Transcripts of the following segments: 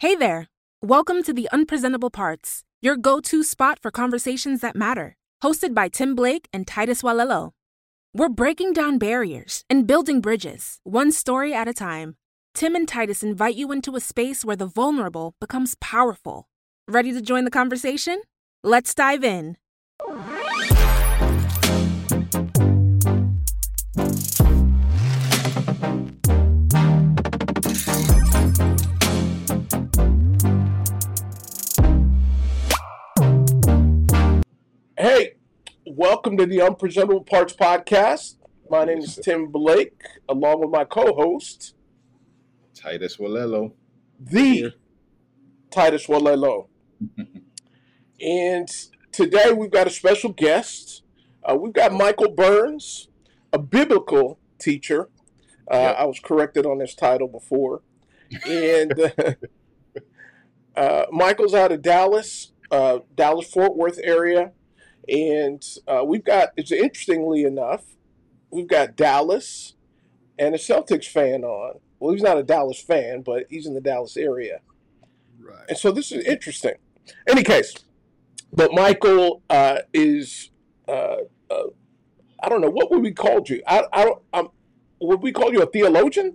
Hey there! Welcome to The Unpresentable Parts, your go-to spot for conversations that matter. Hosted by Tim Blake and Titus Walello. We're breaking down barriers and building bridges, one story at a time. Tim and Titus invite you into a space where the vulnerable becomes powerful. Ready to join the conversation? Let's dive in. Hey, welcome to the Unpresentable Parts Podcast. My name is Tim Blake, along with my co-host, Titus Walello. Titus Walello. And today we've got a special guest. We've got Michael Burns, a biblical teacher. I was corrected on this title before. And Michael's out of Dallas, Dallas-Fort Worth area. And interestingly enough, we've got Dallas and a Celtics fan on. Well, he's not a Dallas fan, but he's in the Dallas area. Right. And so this is interesting. Any case, but Michael is, I don't know, what would we call you? Would we call you a theologian?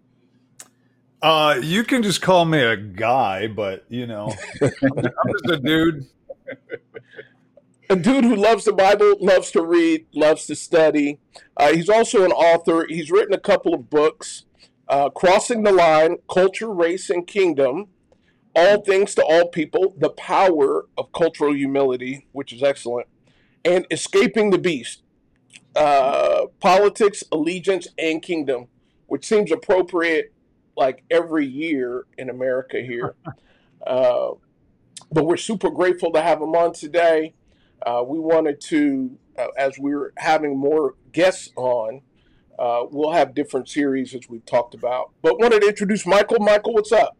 You can just call me a guy, but, I'm just a dude. A dude who loves the Bible, loves to read, loves to study. He's also an author. He's written a couple of books, Crossing the Line, Culture, Race, and Kingdom, All Things to All People, The Power of Cultural Humility, which is excellent, and Escaping the Beast, Politics, Allegiance, and Kingdom, which seems appropriate like every year in America here. But we're super grateful to have him on today. We wanted to, as we're having more guests on, we'll have different series as we've talked about. But wanted to introduce Michael. Michael, what's up?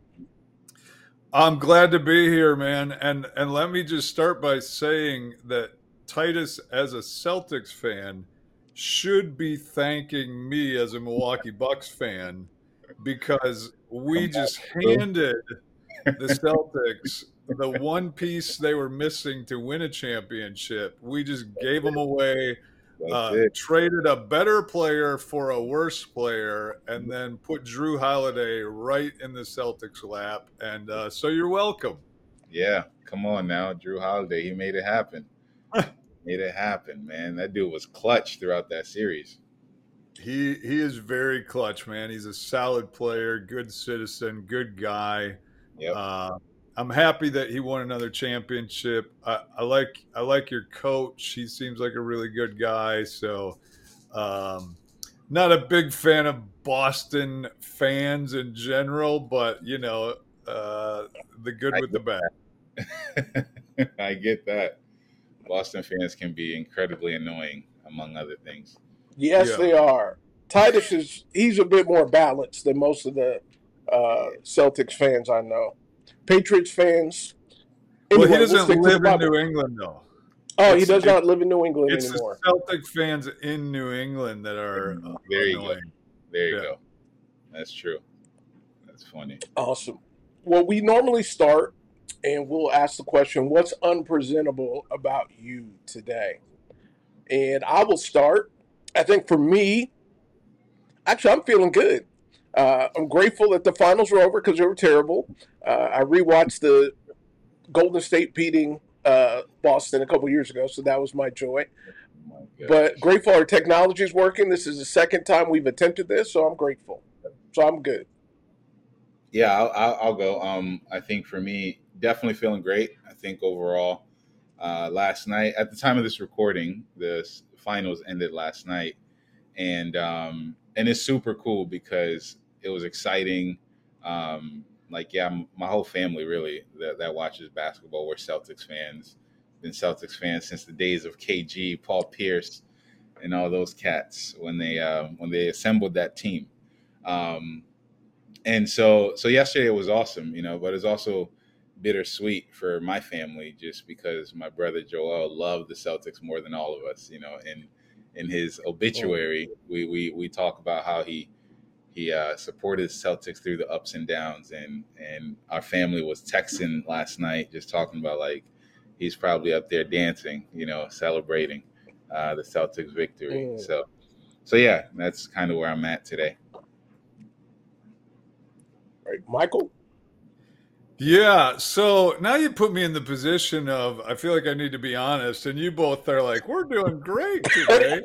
I'm glad to be here, man. And let me just start by saying that Titus, as a Celtics fan, should be thanking me as a Milwaukee Bucks fan, because we just handed the Celtics the one piece they were missing to win a championship. We just gave them away, traded a better player for a worse player, and then put Drew Holiday right in the Celtics' lap. And so you're welcome. Yeah, come on now. Drew Holiday, he made it happen. Made it happen, man. That dude was clutch throughout that series. He is very clutch, man. He's a solid player, good citizen, good guy. Yep. I'm happy that he won another championship. I like your coach. He seems like a really good guy. So, not a big fan of Boston fans in general, but the good with the bad. I get that. Boston fans can be incredibly annoying, among other things. Yes, they are. Titus he's a bit more balanced than most of the Celtics fans I know. Patriots fans. Anyway, well, he doesn't live in New England, though. Oh, he does not live in New England anymore. It's the Celtic fans in New England that are there you go. There you go. That's true. That's funny. Awesome. Well, we normally start, and we'll ask the question, what's unpresentable about you today? And I will start. I think for me, actually, I'm feeling good. I'm grateful that the finals were over because they were terrible. I rewatched the Golden State beating Boston a couple years ago, so that was my joy. But grateful our technology is working. This is the second time we've attempted this, so I'm grateful. So I'm good. Yeah, I'll go. I think for me, definitely feeling great. I think overall, last night, at the time of this recording, the finals ended last night, and it's super cool because it was exciting. My whole family really that watches basketball, we're Celtics fans. Been Celtics fans since the days of KG, Paul Pierce, and all those cats when they assembled that team. And so yesterday was awesome, but it's also bittersweet for my family just because my brother Joel loved the Celtics more than all of us. In his obituary, we talk about how he he supported Celtics through the ups and downs, and our family was texting last night, just talking about like he's probably up there dancing, celebrating the Celtics victory. So yeah, that's kind of where I'm at today. Right, Michael? Yeah, so now you put me in the position of I feel like I need to be honest, and you both are like, we're doing great today.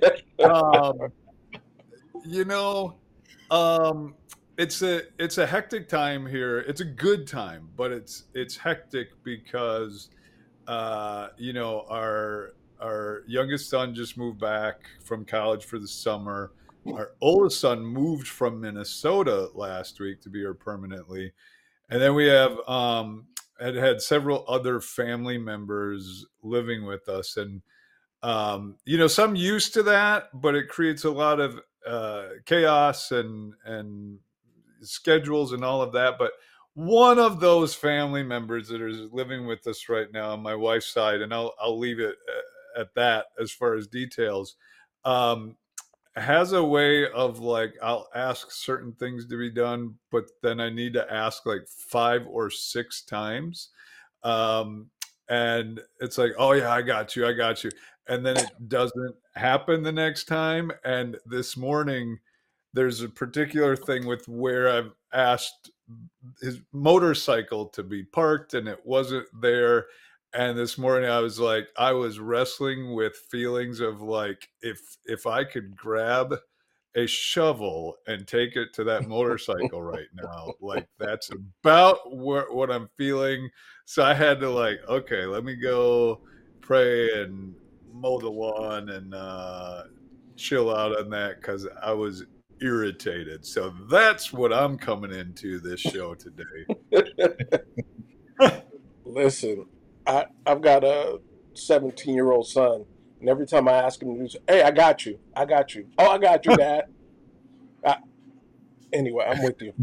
It's a hectic time here. It's a good time, but it's hectic because our youngest son just moved back from college for the summer. Our oldest son moved from Minnesota last week to be here permanently. And then we have had several other family members living with us. And, some used to that, but it creates a lot of chaos and schedules and all of that. But one of those family members that is living with us right now on my wife's side, and I'll leave it at that as far as details, has a way of like, I'll ask certain things to be done, but then I need to ask like 5 or 6 times. And it's like, oh yeah, I got you. And then it doesn't happen the next time. And this morning, there's a particular thing with where I've asked his motorcycle to be parked and it wasn't there. And this morning I was wrestling with feelings of like, if I could grab a shovel and take it to that motorcycle right now, like that's about what I'm feeling. So I had to like, okay, let me go pray and mow the lawn and chill out on that because I was irritated. So that's what I'm coming into this show today. Listen, I've got a 17-year-old son, and every time I ask him to do, hey, I got you. Oh, I got you, Dad. Anyway, I'm with you.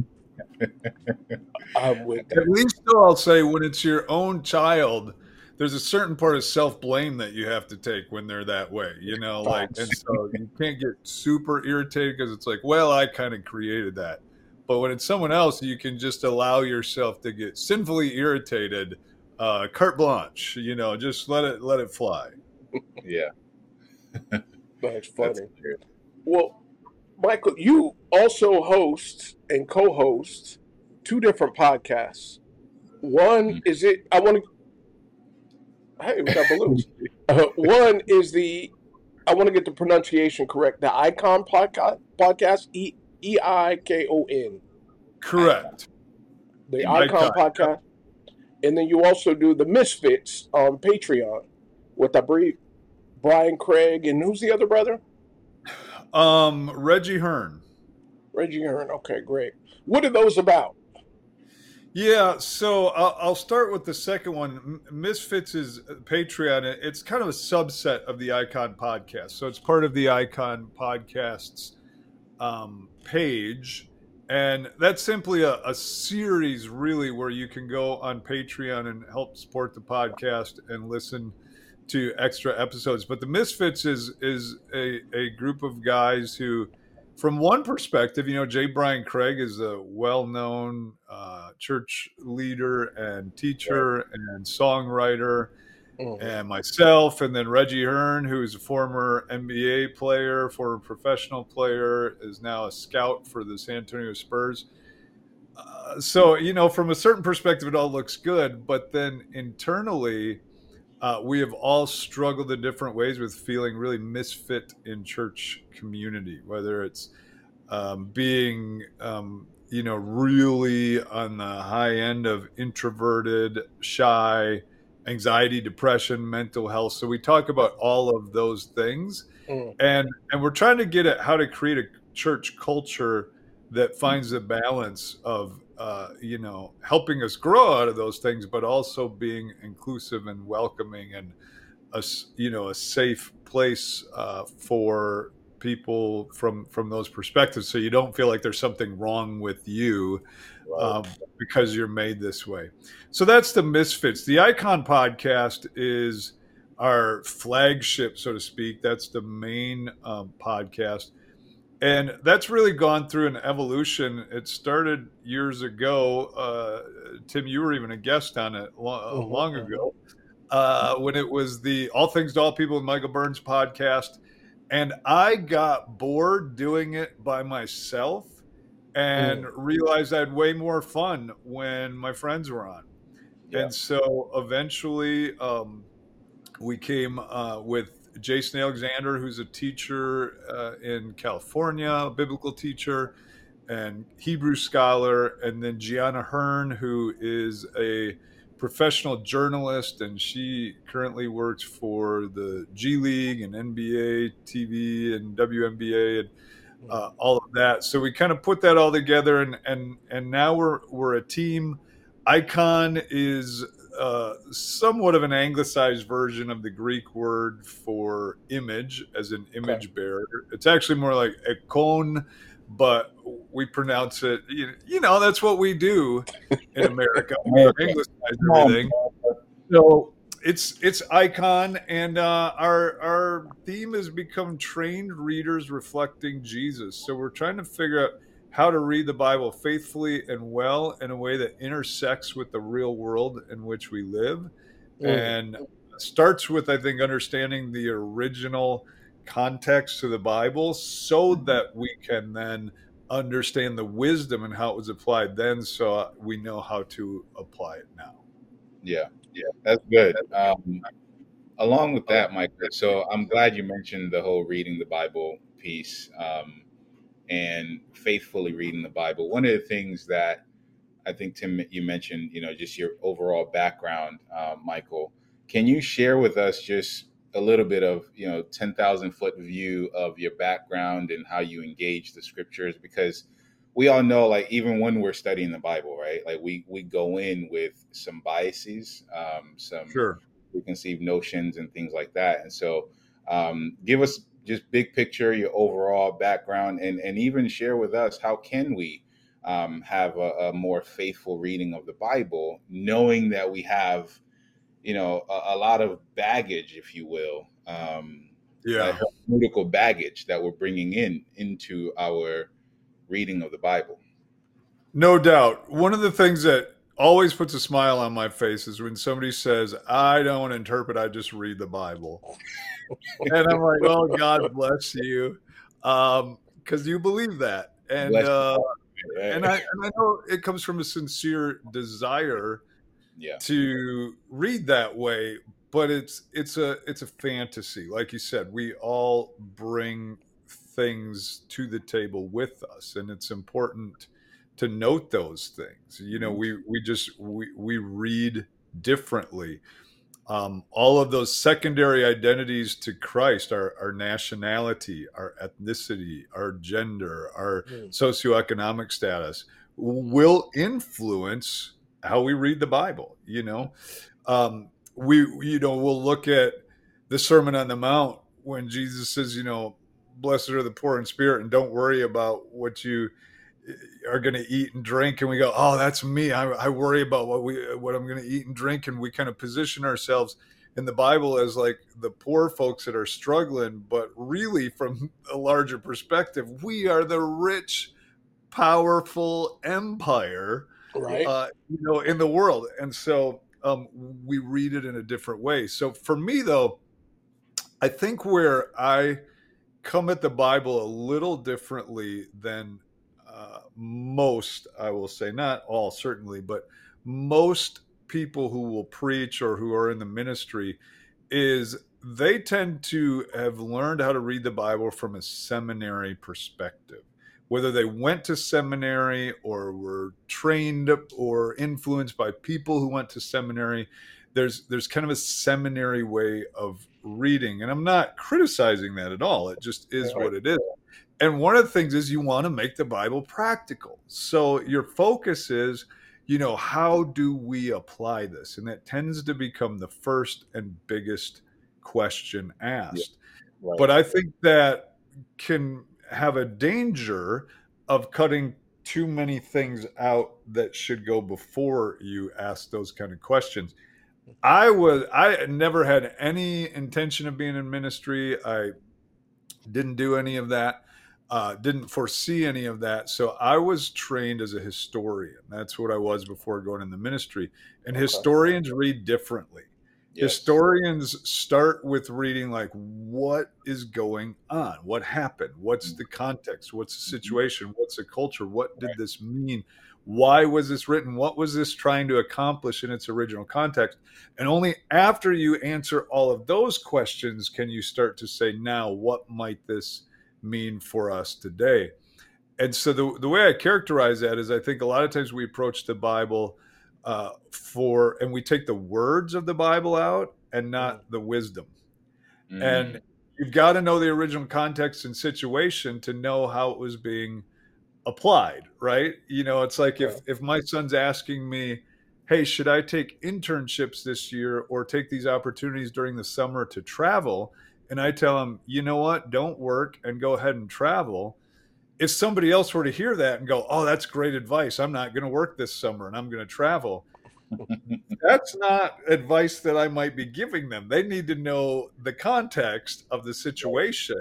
At least I'll say when it's your own child, there's a certain part of self-blame that you have to take when they're that way, and so you can't get super irritated because it's like, well, I kind of created that. But when it's someone else, you can just allow yourself to get sinfully irritated, carte blanche, just let it fly. Yeah. That's funny. Well, Michael, you also host and co-host 2 different podcasts. One is it, hey, we got balloons. One is I want to get the pronunciation correct, the Icon podcast, EIKON. Correct. The Icon podcast. And then you also do the Misfits on Patreon with Brian Craig, and who's the other brother? Reggie Hearn. Okay, great. What are those about? Yeah, so I'll start with the second one. Misfits is Patreon. It's kind of a subset of the Icon podcast. So it's part of the Icon podcast's page. And that's simply a series, really, where you can go on Patreon and help support the podcast and listen to extra episodes. But the Misfits is a group of guys who, from one perspective, J. Brian Craig is a well-known church leader and teacher and songwriter, and myself, and then Reggie Hearn, who is a former NBA player, former professional player, is now a scout for the San Antonio Spurs. So, from a certain perspective, it all looks good. But then internally, we have all struggled in different ways with feeling really misfit in church community, whether it's being, really on the high end of introverted, shy, anxiety, depression, mental health. So we talk about all of those things, and we're trying to get at how to create a church culture that finds the balance of, helping us grow out of those things, but also being inclusive and welcoming and a safe place for people from those perspectives. So you don't feel like there's something wrong with you because you're made this way. So that's the Misfits. The Icon podcast is our flagship, so to speak. That's the main podcast. And that's really gone through an evolution. It started years ago. Tim, you were even a guest on it long ago, when it was the All Things to All People with Michael Burns podcast. And I got bored doing it by myself and realized I had way more fun when my friends were on. Yeah. And so eventually we came with Jason Alexander, who's a teacher in California, a biblical teacher and Hebrew scholar, and then Gianna Hearn, who is a professional journalist, and she currently works for the G League and NBA TV and WNBA and all of that. So we kind of put that all together, and now we're a team. Icon is somewhat of an anglicized version of the Greek word for image, as an image bearer. It's actually more like ikon, but we pronounce it, that's what we do in America. We anglicize everything. So it's Icon, and our theme has become trained readers reflecting Jesus. So we're trying to figure out how to read the Bible faithfully and well in a way that intersects with the real world in which we live, and starts with, I think, understanding the original context to the Bible, so that we can then understand the wisdom and how it was applied then, so we know how to apply it now. Yeah, that's good. Along with that, Michael, so I'm glad you mentioned the whole reading the Bible piece. And faithfully reading the Bible. One of the things that I think, Tim, you mentioned, just your overall background, Michael. Can you share with us just a little bit of, 10,000 foot view of your background and how you engage the scriptures? Because we all know, like, even when we're studying the Bible, right? Like we go in with some biases, some preconceived notions and things like that. And so give us just big picture, your overall background, and even share with us, how can we have a more faithful reading of the Bible, knowing that we have, a lot of baggage, if you will, hermeneutical baggage that we're bringing into our reading of the Bible. No doubt. One of the things that always puts a smile on my face is when somebody says, I don't interpret, I just read the Bible. And I'm like, oh, God bless you, because you believe that. And and I know it comes from a sincere desire to read that way, but it's a fantasy. Like you said, we all bring things to the table with us, and it's important to note those things. We read differently. All of those secondary identities to Christ, our nationality, our ethnicity, our gender, our socioeconomic status, will influence how we read the Bible. We'll look at the Sermon on the Mount when Jesus says, blessed are the poor in spirit, and don't worry about what you are going to eat and drink. And we go, oh, that's me. I worry about what I'm going to eat and drink. And we kind of position ourselves in the Bible as like the poor folks that are struggling, but really from a larger perspective, we are the rich, powerful empire, right? In the world. And so we read it in a different way. So for me, though, I think where I come at the Bible a little differently than most, I will say, not all certainly, but most people who will preach or who are in the ministry, is they tend to have learned how to read the Bible from a seminary perspective. Whether they went to seminary or were trained or influenced by people who went to seminary, there's kind of a seminary way of reading. And I'm not criticizing that at all. It just is what it is. And one of the things is you want to make the Bible practical. So your focus is, how do we apply this? And that tends to become the first and biggest question asked. Yeah. Right. But I think that can have a danger of cutting too many things out that should go before you ask those kind of questions. I never had any intention of being in ministry. I didn't do any of that. didn't foresee any of that. So I was trained as a historian. That's what I was before going in the ministry. And historians read differently. Yes. Historians start with reading like, what is going on? What happened? What's the context? What's the situation? What's the culture? What did this mean? Why was this written? What was this trying to accomplish in its original context? And only after you answer all of those questions can you start to say, now, what might this mean for us today? And so the way I characterize that is I think a lot of times we approach the Bible and we take the words of the Bible out and not the wisdom. And you've got to know the original context and situation to know how it was being applied, right? It's like if my son's asking me, hey, should I take internships this year or take these opportunities during the summer to travel? And I tell him, you know what, don't work and go ahead and travel. If somebody else were to hear that and go, oh, that's great advice, I'm not going to work this summer and I'm going to travel. That's not advice that I might be giving them. They need to know the context of the situation,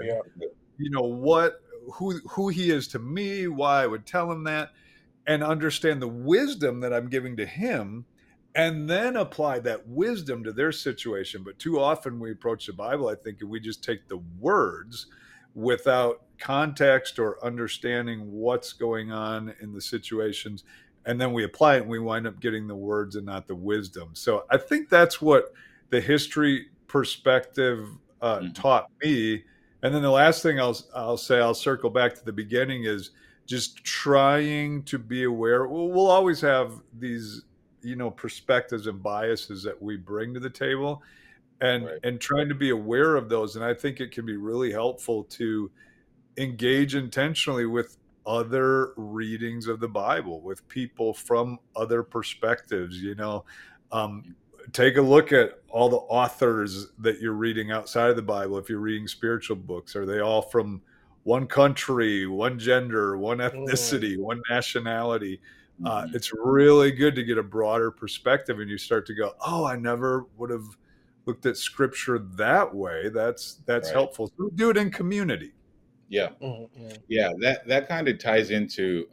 who he is to me, why I would tell him that, and understand the wisdom that I'm giving to him, and then apply that wisdom to their situation. But too often we approach the Bible, I think, and we just take the words without context or understanding what's going on in the situations, and then we apply it and we wind up getting the words and not the wisdom. So I think that's what the history perspective taught me. And then the last thing I'll say, I'll circle back to the beginning, is just trying to be aware. We'll always have these, perspectives and biases that we bring to the table, and trying to be aware of those. And I think it can be really helpful to engage intentionally with other readings of the Bible, with people from other perspectives. Take a look at all the authors that you're reading outside of the Bible. If you're reading spiritual books, are they all from one country, one gender, one ethnicity, one nationality? It's really good to get a broader perspective, and you start to go, oh, I never would have looked at scripture that way. That's helpful. So do it in community. Yeah. Yeah. That kind of ties into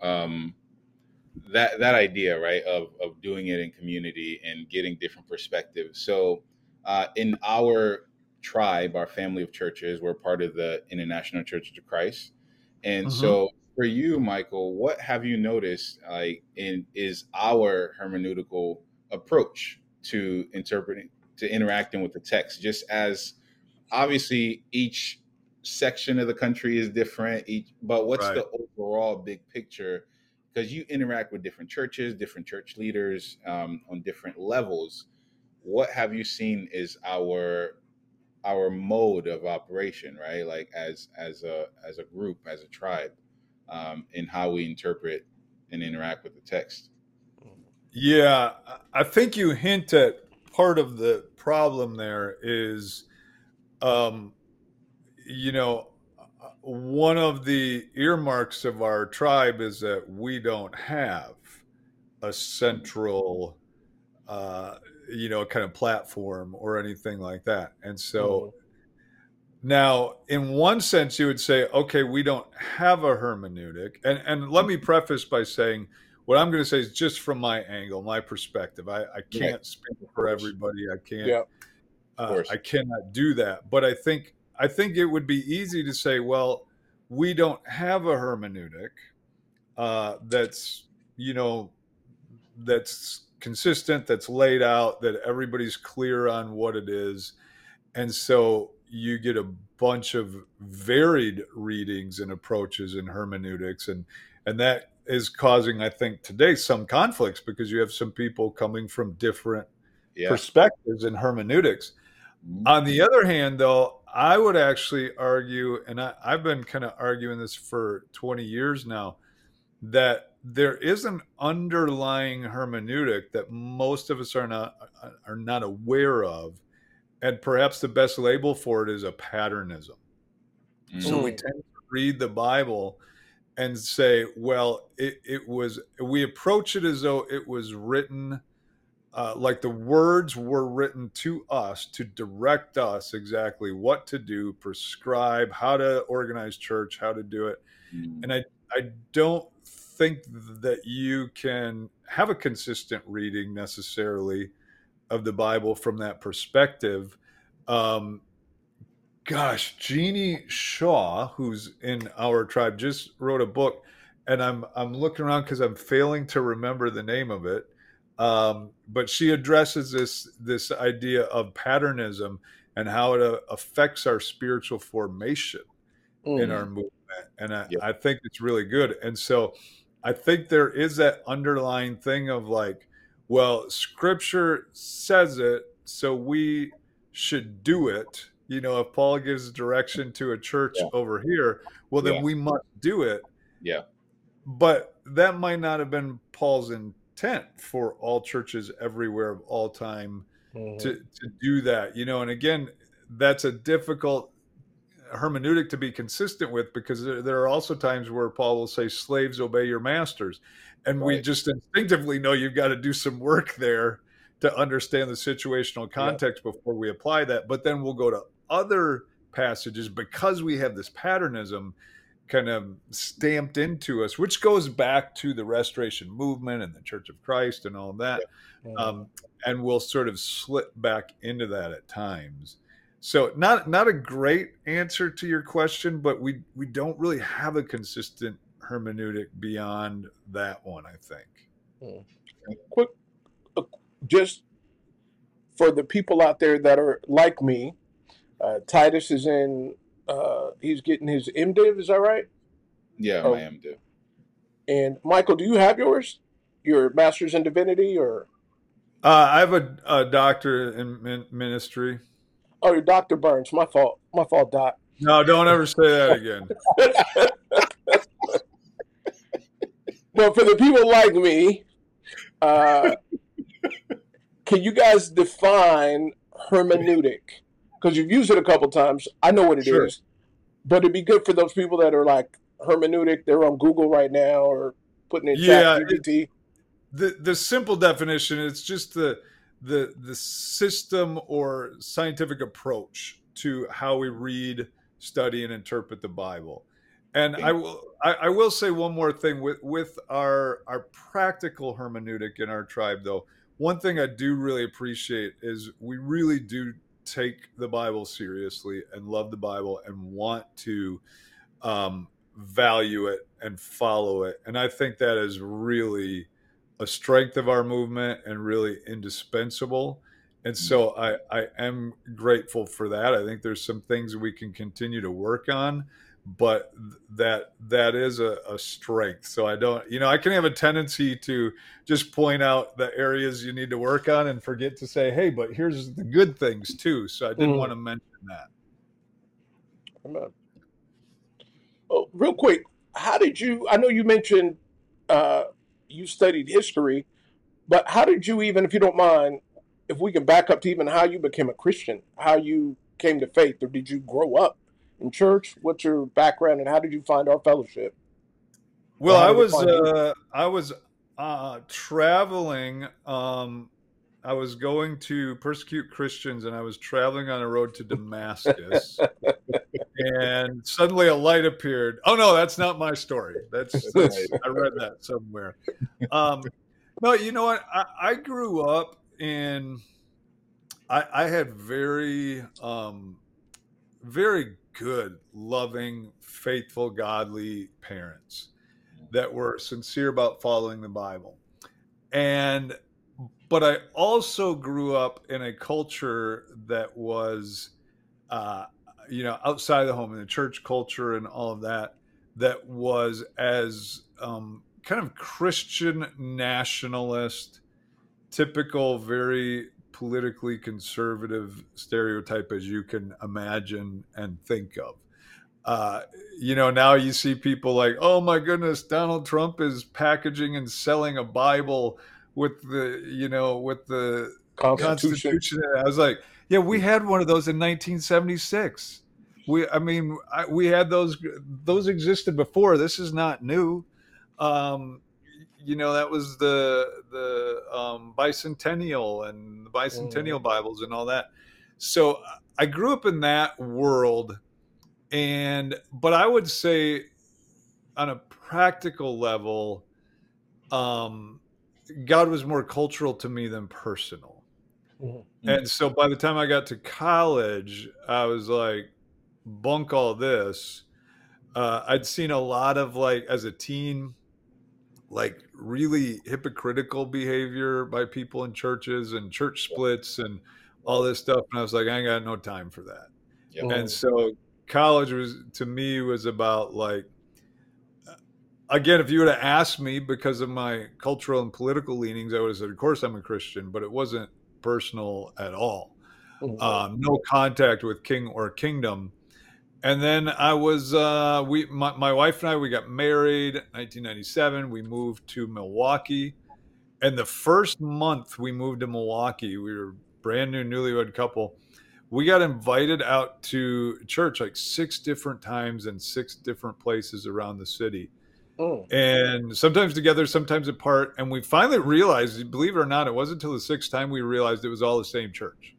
that idea, right, of doing it in community and getting different perspectives. So in our tribe, our family of churches, we're part of the International Church of Christ. And so for you, Michael, what have you noticed is our hermeneutical approach to interacting with the text? Just as obviously each section of the country is different, but what's the overall big picture? Because you interact with different churches, different church leaders on different levels. What have you seen is our mode of operation, right? Like as a group, as a tribe, in how we interpret and interact with the text. Yeah, I think you hint at part of the problem there is, one of the earmarks of our tribe is that we don't have a central, kind of platform or anything like that. And so now, in one sense, you would say, okay, we don't have a hermeneutic. And let me preface by saying, what I'm going to say is just from my angle, my perspective. I can't speak for everybody. I can't. I cannot do that. But I think it would be easy to say, well, we don't have a hermeneutic that's consistent, that's laid out, that everybody's clear on what it is. And so you get a bunch of varied readings and approaches in hermeneutics. And that is causing, I think, today some conflicts, because you have some people coming from different perspectives in hermeneutics. On the other hand, though, I would actually argue, and I've been kind of arguing this for 20 years now, that there is an underlying hermeneutic that most of us are not aware of, and perhaps the best label for it is a patternism. So we tend to read the Bible and say, well, we approach it as though it was written like the words were written to us to direct us exactly what to do, prescribe how to organize church, how to do it. And I don't think that you can have a consistent reading necessarily of the Bible from that perspective. Gosh, Jeannie Shaw, who's in our tribe, just wrote a book, and I'm looking around because I'm failing to remember the name of it. But she addresses this idea of patternism and how it affects our spiritual formation in our movement, and I think it's really good. And so I think there is that underlying thing of like, well, Scripture says it, so we should do it. You know, if Paul gives direction to a church over here, well, then we must do it. Yeah. But that might not have been Paul's intent for all churches everywhere of all time to do that. You know, and again, that's a difficult hermeneutic to be consistent with, because there are also times where Paul will say, slaves, obey your masters. And we just instinctively know you've got to do some work there to understand the situational context before we apply that. But then we'll go to other passages because we have this patternism kind of stamped into us, which goes back to the Restoration movement and the Church of Christ and all of that. And we'll sort of slip back into that at times. So not a great answer to your question, but we don't really have a consistent hermeneutic beyond that one, I think. Quick, just for the people out there that are like me, Titus is in, he's getting his MDiv, is that right? Yeah, my MDiv. And Michael, do you have yours? Your master's in divinity, or? I have a doctorate in ministry. Oh, you're Dr. Burns. My fault. My fault, Doc. No, don't ever say that again. Well, for the people like me, can you guys define hermeneutic? Because you've used it a couple times. I know what it is. But it'd be good for those people that are like hermeneutic. They're on Google right now or putting in ChatGPT. The simple definition, it's just the system or scientific approach to how we read, study, and interpret the Bible. And I will say one more thing with our practical hermeneutic in our tribe, though. One thing I do really appreciate is we really do take the Bible seriously and love the Bible and want to value it and follow it. And I think that is really a strength of our movement and really indispensable. And so I am grateful for that. I think there's some things we can continue to work on, but that is a strength. So I can have a tendency to just point out the areas you need to work on and forget to say, hey, but here's the good things too. So I did want to mention that. Oh, real quick, how did you, I know you mentioned you studied history, but how did you, even if you don't mind, if we can back up to even how you became a Christian, how you came to faith, or did you grow up in church? What's your background, and how did you find our fellowship? Well, I was traveling. I was going to persecute Christians, and I was traveling on a road to Damascus. And suddenly a light appeared. Oh no, that's not my story. That's I read that somewhere. No, you know what? I grew up in. I had very, very good, loving, faithful, godly parents that were sincere about following the Bible, but I also grew up in a culture that was, outside the home, in the church culture and all of that was as kind of Christian nationalist, typical, very politically conservative stereotype as you can imagine and think of. Now you see people like, oh my goodness, Donald Trump is packaging and selling a Bible with the Constitution. I was like, yeah, we had one of those in 1976. We had those existed before. This is not new. that was the bicentennial and the bicentennial Bibles and all that. So I grew up in that world, but I would say on a practical level, God was more cultural to me than personal. And so by the time I got to college, I was like, bunk all this. I'd seen a lot of, like, as a teen, like really hypocritical behavior by people in churches and church splits and all this stuff. And I was like, I ain't got no time for that. Yep. And so college to me was about, like, again, if you would have asked me because of my cultural and political leanings, I would have said, of course I'm a Christian, but it wasn't personal at all. No contact with king or kingdom. And then I was, my wife and I, we got married in 1997. We moved to Milwaukee. And the first month we moved to Milwaukee, we were a brand new newlywed couple. We got invited out to church like 6 different times in 6 different places around the city. And sometimes together, sometimes apart. And we finally realized, believe it or not, it wasn't until the 6th time we realized it was all the same church.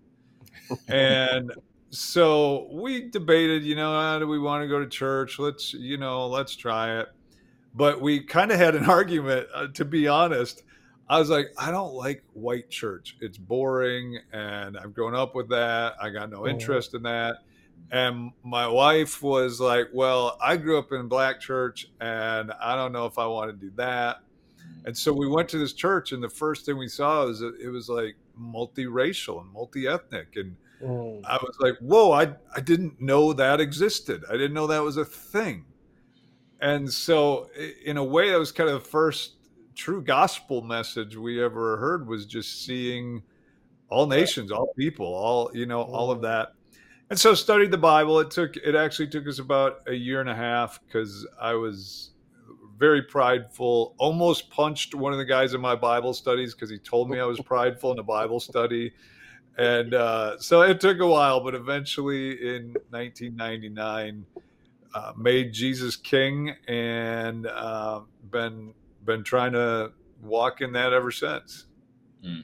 And so we debated, do we want to go to church? Let's try it. But we kind of had an argument, to be honest. I was like, I don't like white church. It's boring. And I've grown up with that. I got no interest in that. And my wife was like, well, I grew up in black church and I don't know if I want to do that. And so we went to this church, and the first thing we saw was it was like multiracial and multi-ethnic. And I was like, whoa, I didn't know that existed. I didn't know that was a thing. And so in a way, that was kind of the first true gospel message we ever heard, was just seeing all nations, all people, all of that. And so studied the Bible. It actually took us about 1.5 years because I was very prideful, almost punched one of the guys in my Bible studies because he told me I was prideful in a Bible study. And so it took a while, but eventually in 1999, made Jesus king, and been trying to walk in that ever since. And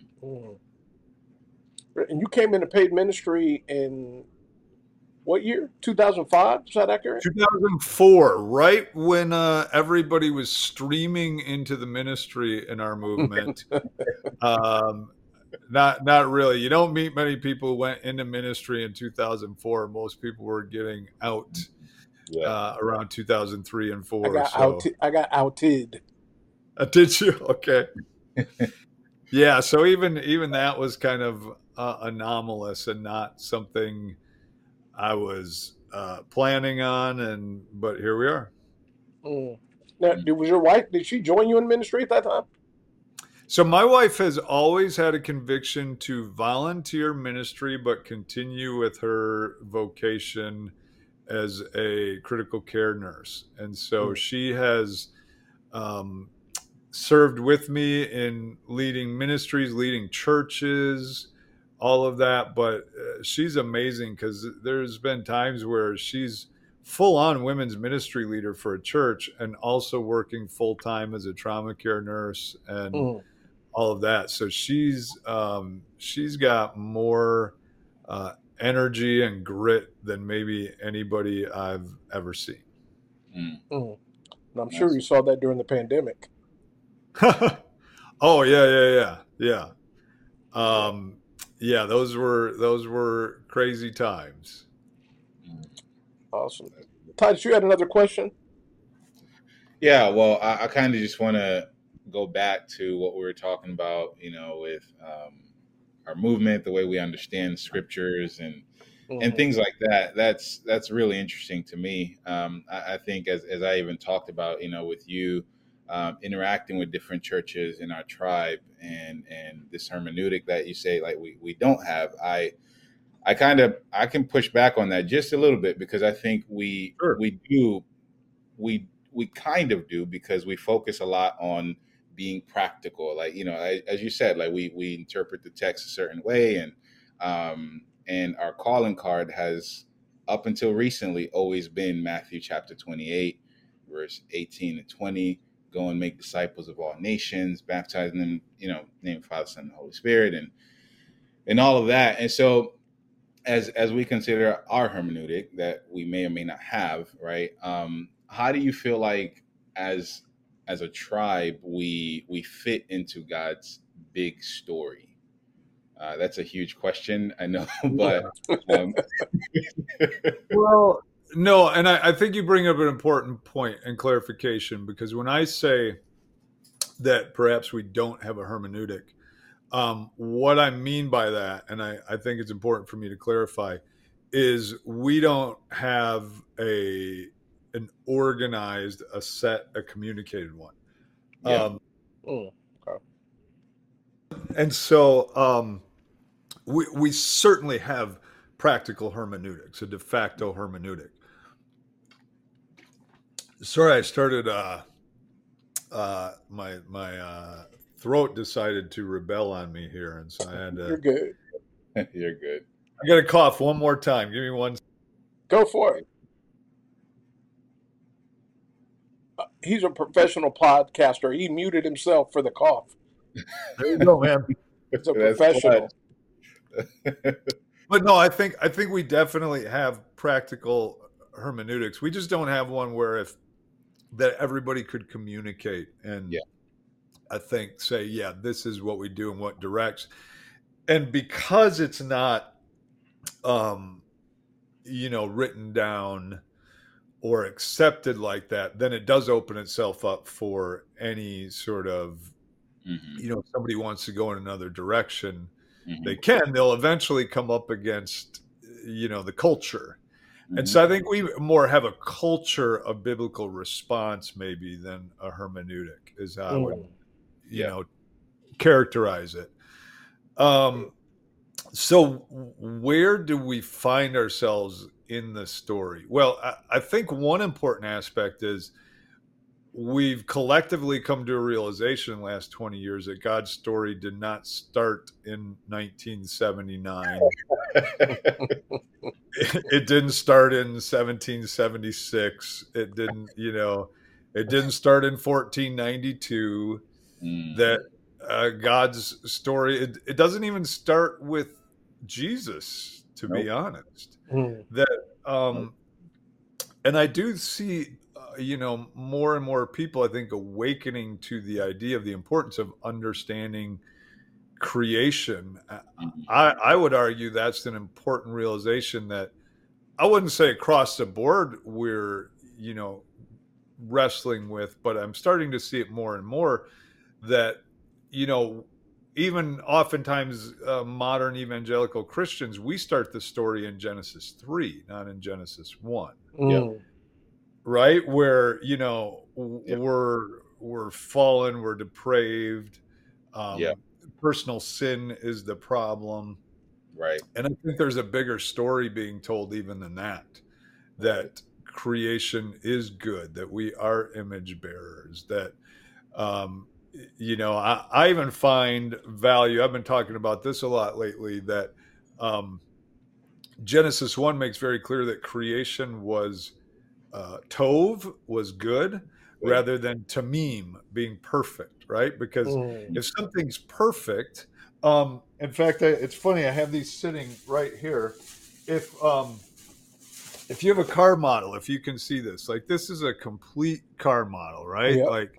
you came into paid ministry in what year? 2005? Is that accurate? 2004, right when everybody was streaming into the ministry in our movement. Not really. You don't meet many people who went into ministry in 2004. Most people were getting out around 2003 and 4. I got outed. Did you? Okay. Yeah. So even that was kind of anomalous and not something I was planning on, but here we are. Now, was your wife, did she join you in ministry at that time? So my wife has always had a conviction to volunteer ministry, but continue with her vocation as a critical care nurse. And so she has served with me in leading ministries, leading churches, all of that. But she's amazing because there's been times where she's full-on women's ministry leader for a church and also working full-time as a trauma care nurse and all of that. So she's got more energy and grit than maybe anybody I've ever seen. And I'm sure you saw that during the pandemic. Oh yeah. Yeah, those were crazy times. Awesome. Titus, you had another question? Yeah, well, I kind of just want to go back to what we were talking about, with our movement, the way we understand scriptures and things like that. That's really interesting to me. I think as I even talked about, with you interacting with different churches in our tribe and this hermeneutic that you say, like, we don't have, I can push back on that just a little bit, because I think we kind of do, because we focus a lot on being practical. Like, as you said, like we interpret the text a certain way, and our calling card has up until recently always been Matthew chapter 28, verse 18 and 20. go and make disciples of all nations, baptizing them, name of the Father, Son, and Holy Spirit, and all of that. And so as we consider our hermeneutic that we may or may not have, right? How do you feel like as a tribe we fit into God's big story? That's a huge question, I know, but well, no, and I think you bring up an important point and clarification, because when I say that perhaps we don't have a hermeneutic, what I mean by that, and I think it's important for me to clarify, is we don't have an organized, a communicated one. Yeah. Okay. And so we certainly have practical hermeneutics, a de facto hermeneutic. Sorry, I started my throat decided to rebel on me here, and so I had to. You're good. You're good. I got to cough one more time. Give me one. Go for it. He's a professional podcaster. He muted himself for the cough. There you go, man. It's a professional. But no, I think we definitely have practical hermeneutics. We just don't have one where that everybody could communicate and I think say, yeah, this is what we do and what directs. And because it's not written down or accepted like that, then it does open itself up for any sort of if somebody wants to go in another direction, they'll eventually come up against the culture. And so I think we more have a culture of biblical response maybe than a hermeneutic is how I would characterize it. So where do we find ourselves in the story? Well, I think one important aspect is we've collectively come to a realization in the last 20 years that God's story did not start in 1979. It didn't start in 1776. It didn't start in 1492. That God's story, it doesn't even start with Jesus, to be honest. That and I do see more and more people, I think, awakening to the idea of the importance of understanding creation. I would argue that's an important realization that I wouldn't say across the board we're wrestling with, but I'm starting to see it more and more that even oftentimes modern evangelical Christians, we start the story in Genesis 3, not in Genesis 1. Right? Where we're fallen, we're depraved. Personal sin is the problem. Right. And I think there's a bigger story being told even than that creation is good, that we are image bearers, that I even find value. I've been talking about this a lot lately, that Genesis 1 makes very clear that creation was tov, was good, rather than tamim, being perfect, right? Because if something's perfect, in fact, it's funny, I have these sitting right here. If you have a car model, if you can see this, like this is a complete car model, right? Like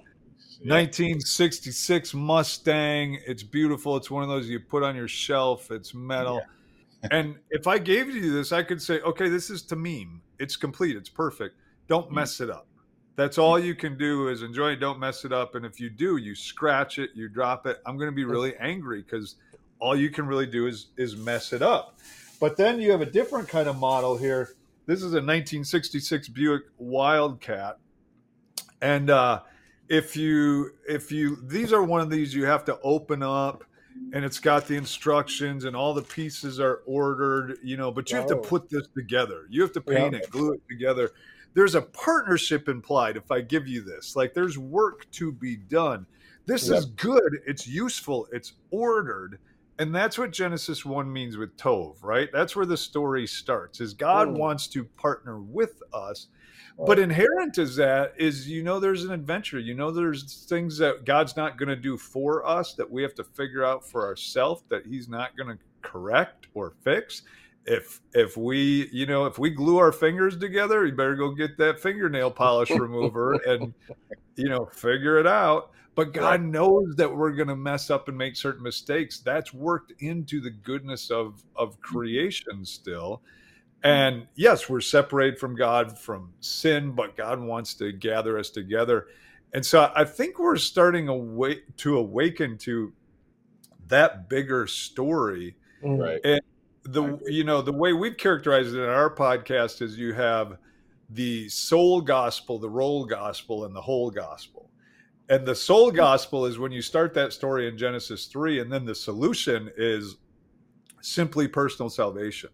1966 Mustang, it's beautiful. It's one of those you put on your shelf. It's metal. And if I gave you this, I could say, okay, this is tamim. It's complete. It's perfect. Don't mess it up. That's all you can do is enjoy it. Don't mess it up. And if you do, you scratch it, you drop it, I'm going to be really angry because all you can really do is mess it up. But then you have a different kind of model here. This is a 1966 Buick Wildcat. And if you these are one of these you have to open up, and it's got the instructions and all the pieces are ordered, but you have to put this together. You have to paint it, glue it together. There's a partnership implied if I give you this. Like there's work to be done. This is good. It's useful. It's ordered. And that's what Genesis 1 means with Tov, right? That's where the story starts, is God wants to partner with us. But inherent is that is, there's an adventure. There's things that God's not going to do for us that we have to figure out for ourselves, that he's not going to correct or fix. If we glue our fingers together, you better go get that fingernail polish remover and, figure it out. But God knows that we're going to mess up and make certain mistakes. That's worked into the goodness of creation still. And yes, we're separated from God from sin, but God wants to gather us together. And so I think we're starting to awaken to that bigger story. Right. And the way we've characterized it in our podcast is you have the soul gospel, the role gospel, and the whole gospel. And the soul gospel is when you start that story in Genesis 3, and then the solution is simply personal salvation.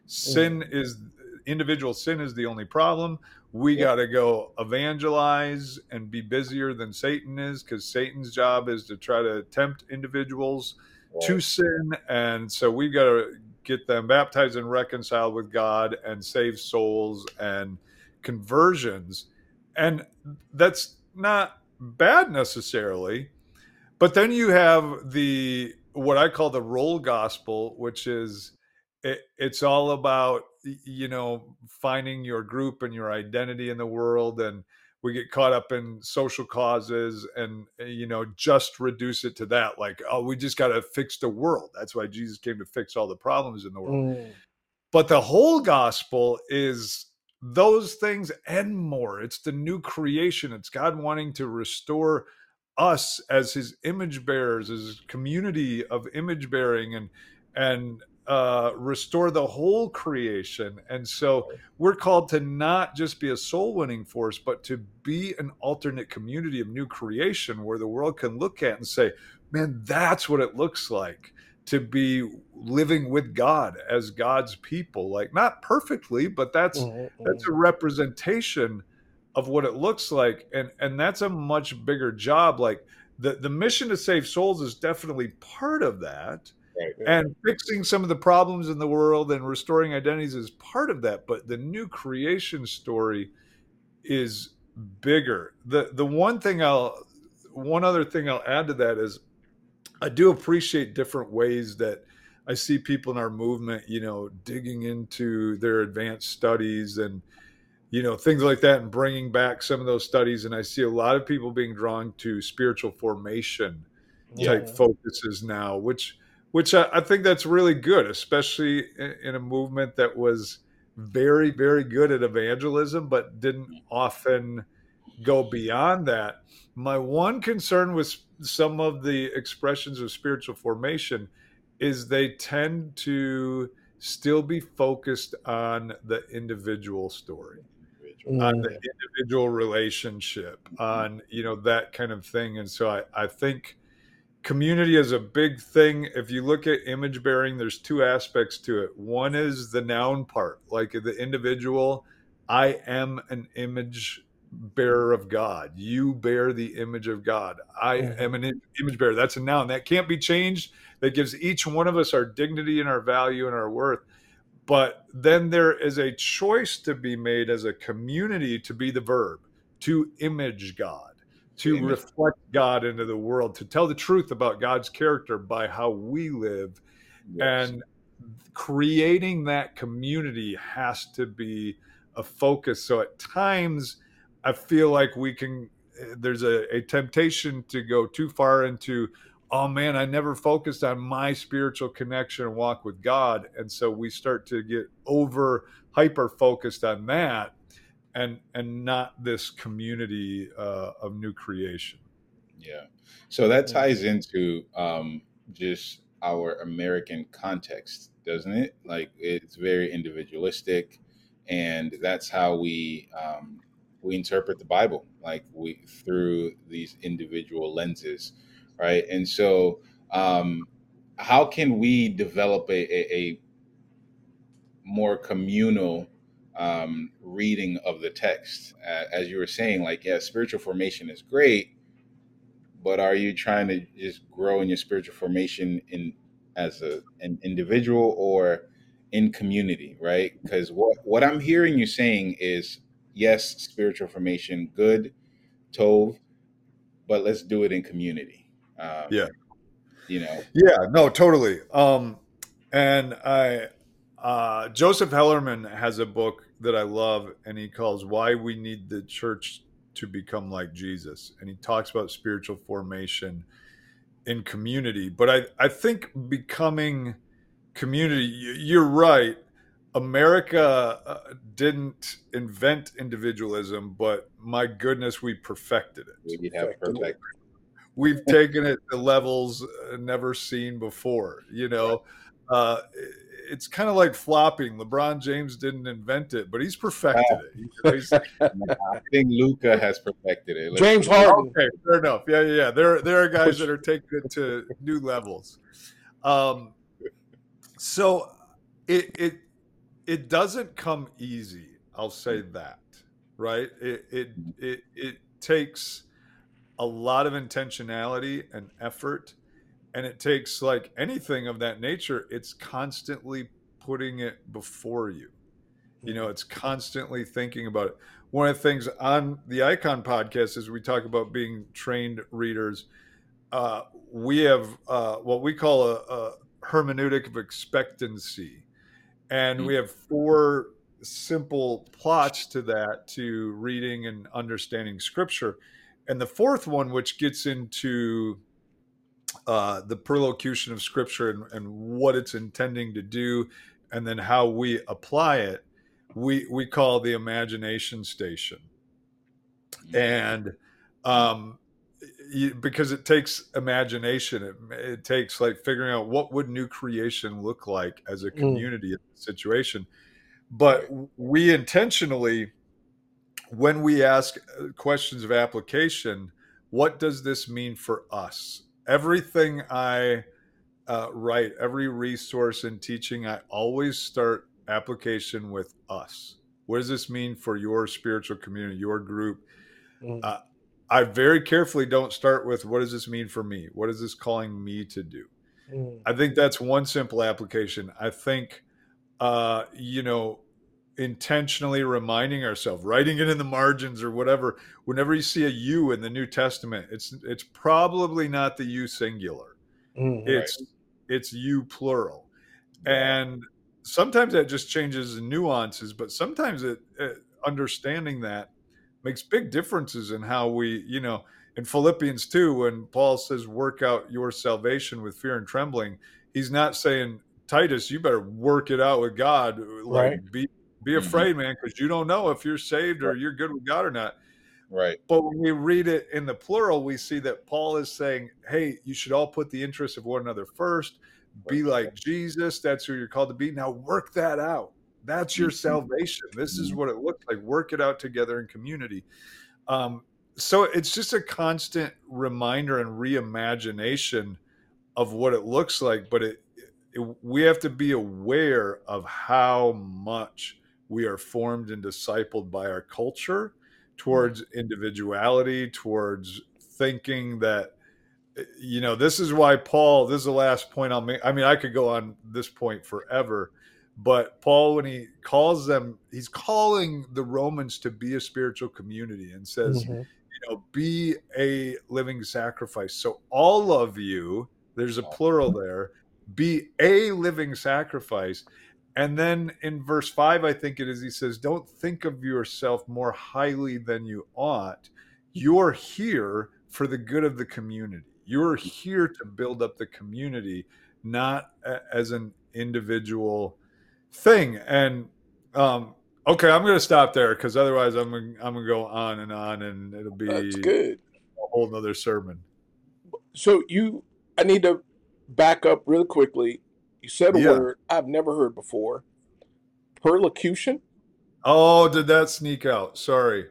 Individual sin is the only problem. We got to go evangelize and be busier than Satan is, because Satan's job is to try to tempt individuals to sin. And so we've got to get them baptized and reconciled with God and save souls and conversions. And that's not bad necessarily. But then you have what I call the role gospel, which is it's all about, finding your group and your identity in the world. And we get caught up in social causes and, just reduce it to that. Like, oh, we just got to fix the world. That's why Jesus came to fix all the problems in the world. But the whole gospel is those things and more. It's the new creation. It's God wanting to restore us as his image bearers, as a community of image bearing, and restore the whole creation. And so we're called to not just be a soul winning force, but to be an alternate community of new creation where the world can look at and say, man, that's what it looks like to be living with God as God's people. Like, not perfectly, but that's a representation of what it looks like. And that's a much bigger job. Like the mission to save souls is definitely part of that. And fixing some of the problems in the world and restoring identities is part of that. But the new creation story is bigger. The one other thing I'll add to that is I do appreciate different ways that I see people in our movement, digging into their advanced studies and, things like that, and bringing back some of those studies. And I see a lot of people being drawn to spiritual formation type focuses now, which I think that's really good, especially in a movement that was very, very good at evangelism, but didn't often go beyond that. My one concern with some of the expressions of spiritual formation is they tend to still be focused on the individual story, on the individual relationship, on, that kind of thing. And so I think community is a big thing. If you look at image bearing, there's two aspects to it. One is the noun part, like the individual. I am an image bearer of God. You bear the image of God. I am an image bearer. That's a noun. That can't be changed. That gives each one of us our dignity and our value and our worth. But then there is a choice to be made as a community to be the verb, to image God, to reflect God into the world, to tell the truth about God's character by how we live. And creating that community has to be a focus. So at times I feel like there's a temptation to go too far into, oh man, I never focused on my spiritual connection and walk with God. And so we start to get hyper focused on that and not this community of new creation. Yeah. So that ties into just our American context, doesn't it? Like, it's very individualistic, and that's how we interpret the Bible, like through these individual lenses, right? And so how can we develop a more communal reading of the text? As you were saying, like, spiritual formation is great, but are you trying to just grow in your spiritual formation in as an individual or in community, right? Because what I'm hearing you saying is yes, spiritual formation, good, tov, but let's do it in community. Yeah. You know, Yeah, no, totally. And Joseph Hellerman has a book that I love, and he calls "Why We Need the Church to Become Like Jesus," and he talks about spiritual formation in community. But I think becoming community, you're right. America didn't invent individualism, but my goodness, we perfected it. we have perfect. We've taken it to levels never seen before. It's kind of like flopping. LeBron James didn't invent it, but he's perfected it. I think Luka has perfected it. James Harden. Okay, fair enough. Yeah. There are guys that are taking it to new levels. So it doesn't come easy. I'll say that, right? It takes a lot of intentionality and effort, and it takes, like anything of that nature, it's constantly putting it before you. It's constantly thinking about it. One of the things on the Icon podcast is we talk about being trained readers. We have what we call a hermeneutic of expectancy, and we have 4 simple plots to that, to reading and understanding scripture. And the 4th one, which gets into the perlocution of scripture and what it's intending to do, and then how we apply it, we call the imagination station. And because it takes imagination, it takes like figuring out what would new creation look like as a community situation. But we intentionally, when we ask questions of application, what does this mean for us? Everything I write, every resource and teaching, I always start application with us. What does this mean for your spiritual community, your group? I very carefully don't start with what does this mean for me? What is this calling me to do? I think that's one simple application. I think, intentionally reminding ourselves, writing it in the margins or whatever. Whenever you see a you in the New Testament, it's probably not the you singular. It's you plural. And sometimes that just changes the nuances, but sometimes understanding that makes big differences in how we, in Philippians 2, when Paul says, work out your salvation with fear and trembling, he's not saying, Titus, you better work it out with God. Like, be afraid, man, because you don't know if you're saved or you're good with God or not. Right. But when we read it in the plural, we see that Paul is saying, hey, you should all put the interests of one another first. Be like Jesus. That's who you're called to be. Now work that out. That's your salvation. This is what it looks like. Work it out together in community. So it's just a constant reminder and reimagination of what it looks like. But we have to be aware of how much we are formed and discipled by our culture towards individuality, towards thinking that, this is why Paul, this is the last point I'll make. I mean, I could go on this point forever, but Paul, when he calls them, he's calling the Romans to be a spiritual community and says, be a living sacrifice. So all of you, there's a plural there, be a living sacrifice. And then in verse 5, I think it is, he says, don't think of yourself more highly than you ought. You're here for the good of the community. You're here to build up the community, not as an individual thing. And okay, I'm going to stop there because otherwise I'm going to go on, and it'll be That's good. A whole nother sermon. So I need to back up real quickly. You said a word I've never heard before. Perlocution? Oh, did that sneak out? Sorry.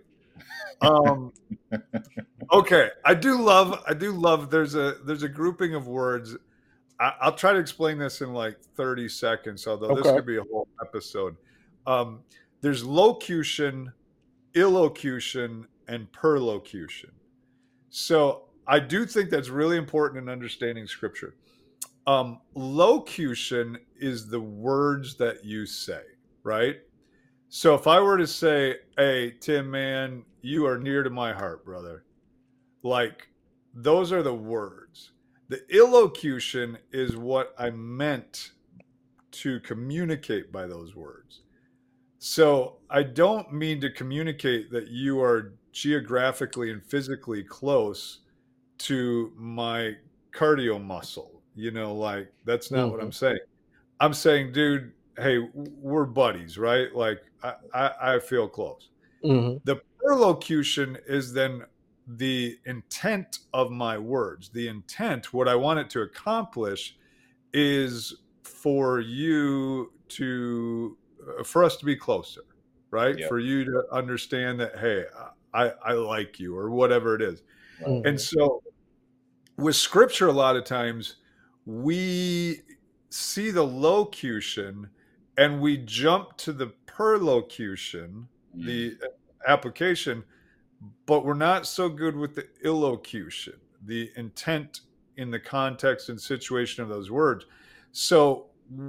Okay. I do love there's a grouping of words. I'll try to explain this in like 30 seconds, although this could be a whole episode. There's locution, illocution, and perlocution. So I do think that's really important in understanding scripture. Locution is the words that you say, right? So if I were to say, "Hey, Tim, man, you are near to my heart, brother," like those are the words. The illocution is what I meant to communicate by those words. So I don't mean to communicate that you are geographically and physically close to my cardio muscle. Like that's not what Mm-hmm. I'm saying. I'm saying, dude, hey, we're buddies, right? Like I feel close. Mm-hmm. The perlocution is then the intent of my words. The intent, what I want it to accomplish, is for you to, for us to be closer, right? Yep. For you to understand that, hey, I like you, or whatever it is. Right. Mm-hmm. And so with scripture, a lot of times we see the locution and we jump to the perlocution, the application, but we're not so good with the illocution, the intent in the context and situation of those words. So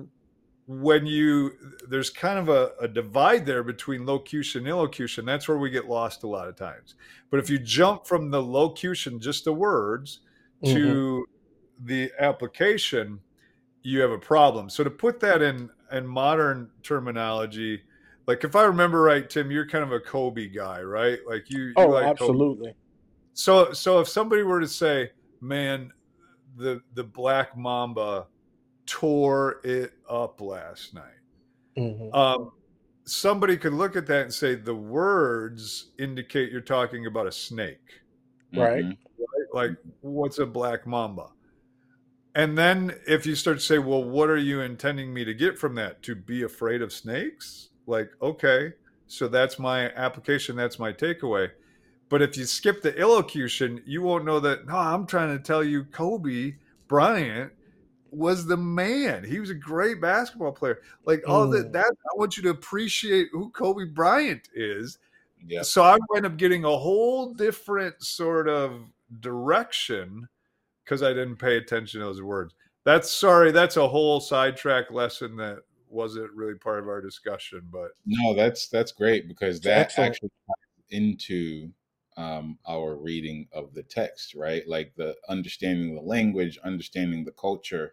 there's kind of a divide there between locution and illocution. That's where we get lost a lot of times. But if you jump from the locution, just the words, Mm-hmm. to the application, you have a problem. So to put that in modern terminology, like if I remember right, Tim, you're kind of a Kobe guy, right? Like you Oh, like Kobe. absolutely. So if somebody were to say, man, the Black Mamba tore it up last night, Mm-hmm. somebody could look at that and say the words indicate you're talking about a snake, Right. Mhm. right? Like what's a Black Mamba? And then if you start to say, well, what are you intending me to get from that? To be afraid of snakes? Like, okay, so that's my application, that's my takeaway. But if you skip the illocution, you won't know that, no, I'm trying to tell you Kobe Bryant was the man. He was a great basketball player. Like all that I want you to appreciate who Kobe Bryant is. Yep. So I wind up getting a whole different sort of direction because I didn't pay attention to those words. That's a whole sidetrack lesson that wasn't really part of our discussion. But No, that's great because It's that excellent. actually ties into our reading of the text, right? Like the understanding the language, understanding the culture.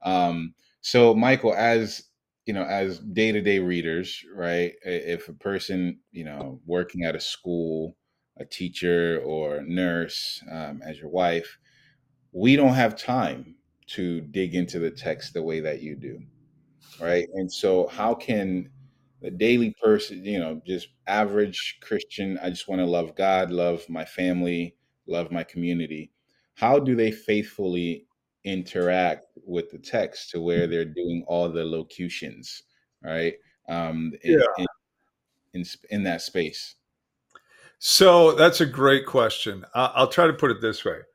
So, Michael, as as day-to-day readers, right? If a person, working at a school, a teacher or nurse, as your wife, we don't have time to dig into the text the way that you do, right? And so, how can the daily person, just average Christian, I just want to love God, love my family, love my community, how do they faithfully interact with the text to where they're doing all the locutions, right? yeah, In that space. so that's a great question. I'll try to put it this way.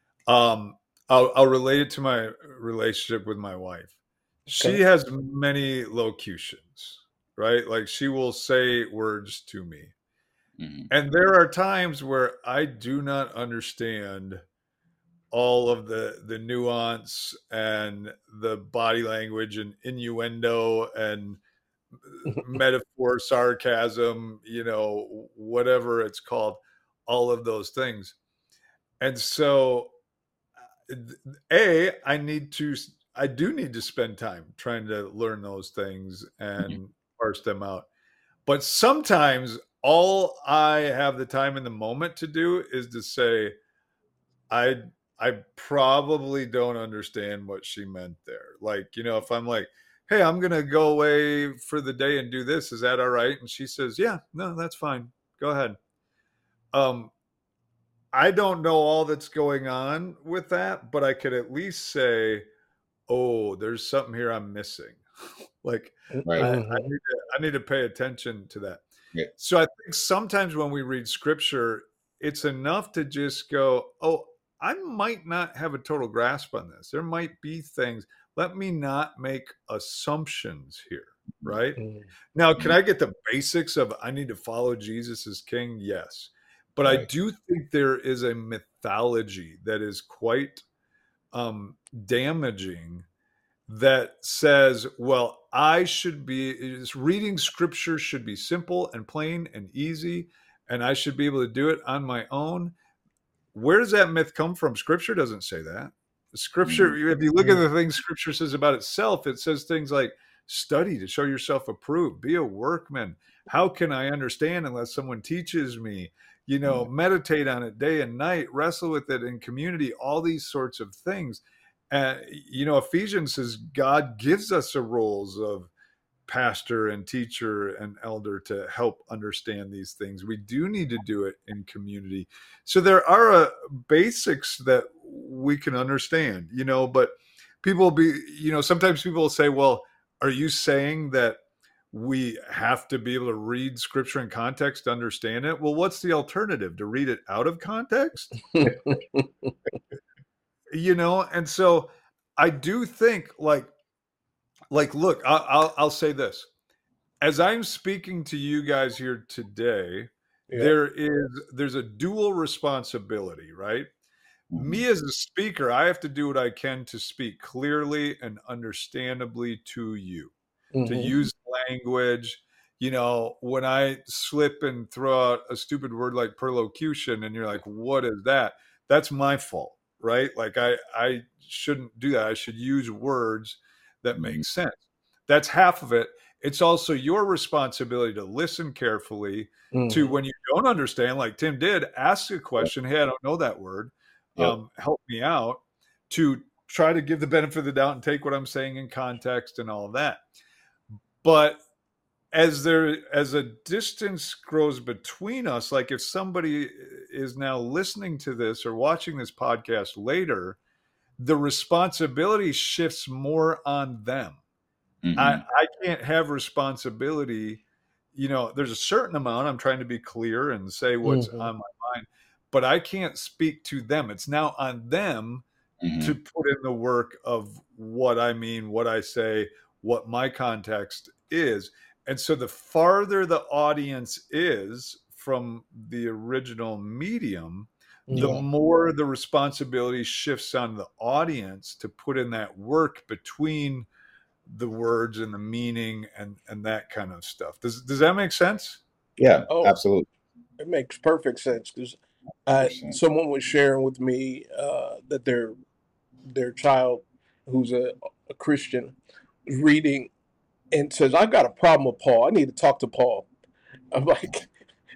I'll relate it to my relationship with my wife. She Okay. has many locutions, right? Like she will say words to me. Mhm. And there are times where I do not understand all of the nuance and the body language and innuendo and metaphor, sarcasm, whatever it's called, all of those things. And so I do need to spend time trying to learn those things Mhm. and parse them out. But sometimes all I have the time in the moment to do is to say, I I probably don't understand what she meant there. Like, if I'm like, hey, I'm gonna go away for the day and do this, is that all right? And she says, yeah, no, that's fine. Go ahead. Um, I don't know all that's going on with that, but I could at least say, oh, there's something here I'm missing. Like Right. Mm-hmm. I need to pay attention to that. Yeah. So I think sometimes when we read scripture, it's enough to just go, oh, I might not have a total grasp on this. There might be things. Let me not make assumptions here, right? Now, can Mhm. I get the basics of I need to follow Jesus as king? Yes. But I Right. do think there is a mythology that is quite damaging that says, well, reading scripture should be simple and plain and easy, and I should be able to do it on my own. Where does that myth come from? Scripture doesn't say that. Scripture, if you look at the things Scripture says about itself, it says things like, study to show yourself approved, be a workman. How can I understand unless someone teaches me? Meditate on it day and night, wrestle with it in community, all these sorts of things. Ephesians says God gives us the roles of pastor and teacher and elder to help understand these things. We do need to do it in community. So there are basics that we can understand, but sometimes people will say, well, are you saying that we have to be able to read scripture in context to understand it? Well, what's the alternative? To read it out of context? And so I do think look, I'll say this. As I'm speaking to you guys here today, there's a dual responsibility, right? Me as a speaker, I have to do what I can to speak clearly and understandably to you, to use language. When I slip and throw out a stupid word like perlocution and you're like, what is that? That's my fault, right? Like I shouldn't do that. I should use words that make sense. That's half of it. It's also your responsibility to listen carefully to when you don't understand, like Tim did, ask a question. Hey, I don't know that word. Help me out, to try to give the benefit of the doubt and take what I'm saying in context and all of that. But as a distance grows between us, like if somebody is now listening to this or watching this podcast later, the responsibility shifts more on them. I can't have responsibility. There's a certain amount. I'm trying to be clear and say what's on my mind, but I can't speak to them. It's now on them to put in the work of what I mean, what I say, what my context is. And so the farther the audience is from the original medium, the more the responsibility shifts on the audience to put in that work between the words and the meaning and that kind of stuff. Does that make sense? Yeah, absolutely. It makes perfect sense, because someone was sharing with me that their child, who's a Christian, is reading and says, I've got a problem with Paul. I need to talk to Paul. I'm like,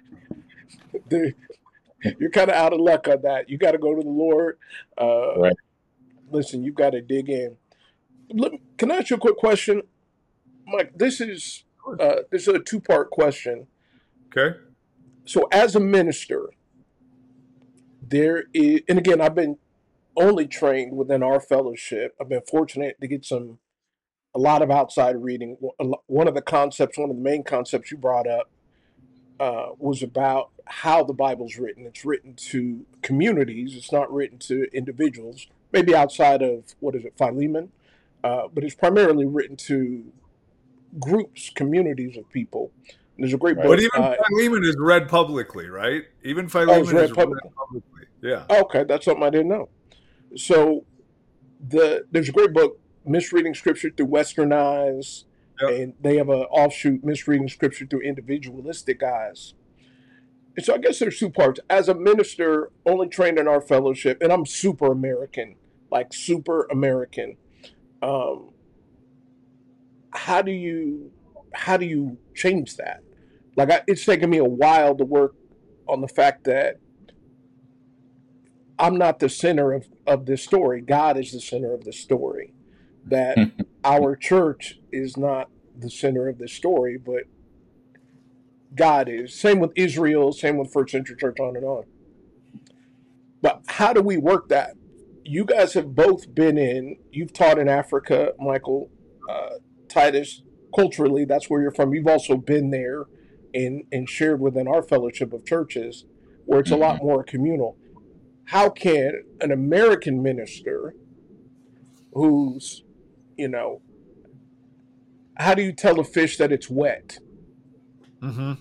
you're kind of out of luck on that. You got to go to the Lord. Right. Listen, you've got to dig in. Can I ask you a quick question, Mike? This is a two-part question. Okay. So as a minister, there is, and again, I've been only trained within our fellowship. I've been fortunate to get a lot of outside reading. One of the main concepts you brought up was about how the Bible's written. It's written to communities. It's not written to individuals, maybe outside of, Philemon? But it's primarily written to groups, communities of people. And there's a great book. But even Philemon is read publicly, right? Even Philemon is read publicly. Yeah. Okay, that's something I didn't know. So there's a great book, Misreading Scripture Through Western Eyes, and they have an offshoot, Misreading Scripture Through Individualistic Eyes. And so I guess there's two parts. As a minister, only trained in our fellowship, and I'm super American. How do you change that? It's taken me a while to work on the fact that I'm not the center of this story. God is the center of the story. That our church is not the center of this story, but God is. Same with Israel, same with First Century Church, on and on. But how do we work that? You guys have both you've taught in Africa, Michael, Titus, culturally, that's where you're from. You've also been there and shared within our fellowship of churches where it's a lot more communal. How can an American minister who's, how do you tell a fish that it's wet? And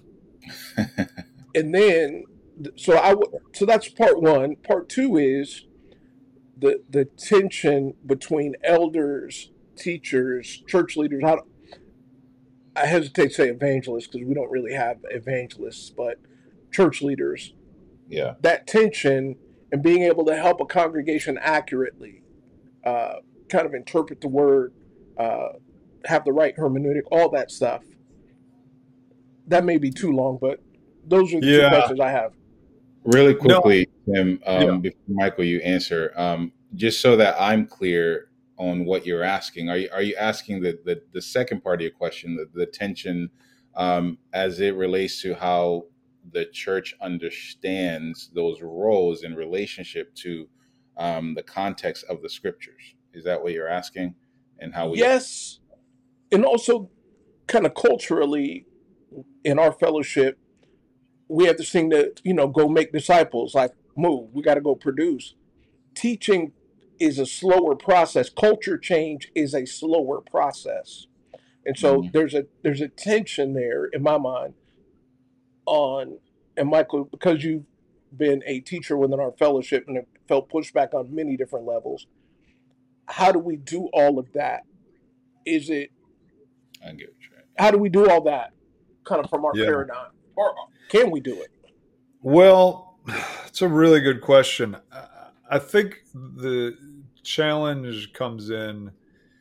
then, so that's part one. Part two is the tension between elders teachers, church leaders, how I hesitate to say evangelists because we don't really have evangelists, but church leaders, Yeah. that tension and being able to help a congregation accurately uh, kind of interpret the word, uh, have the right hermeneutic, all that stuff. That may be too long, but those are the two Yeah. questions I have. Really No. quickly, Tim, Yeah. before Michael, you answer, just so that I'm clear on what you're asking. Are you asking the second part of your question, the tension as it relates to how the church understands those roles in relationship to the context of the scriptures? Is that what you're asking? And how we? Yes, and also kind of culturally in our fellowship, we have this thing to go make disciples. Like, move, we got to go produce. Teaching is a slower process. Culture change is a slower process, and so Mhm. there's a tension there in my mind on, and Michael, because you've been a teacher within our fellowship and have felt pushback on many different levels. How do we do all of that? Is it I get what you're saying. How do we do all that kind of from our Yeah. paradigm, or can we do it? Well, it's a really good question. I think the challenge comes in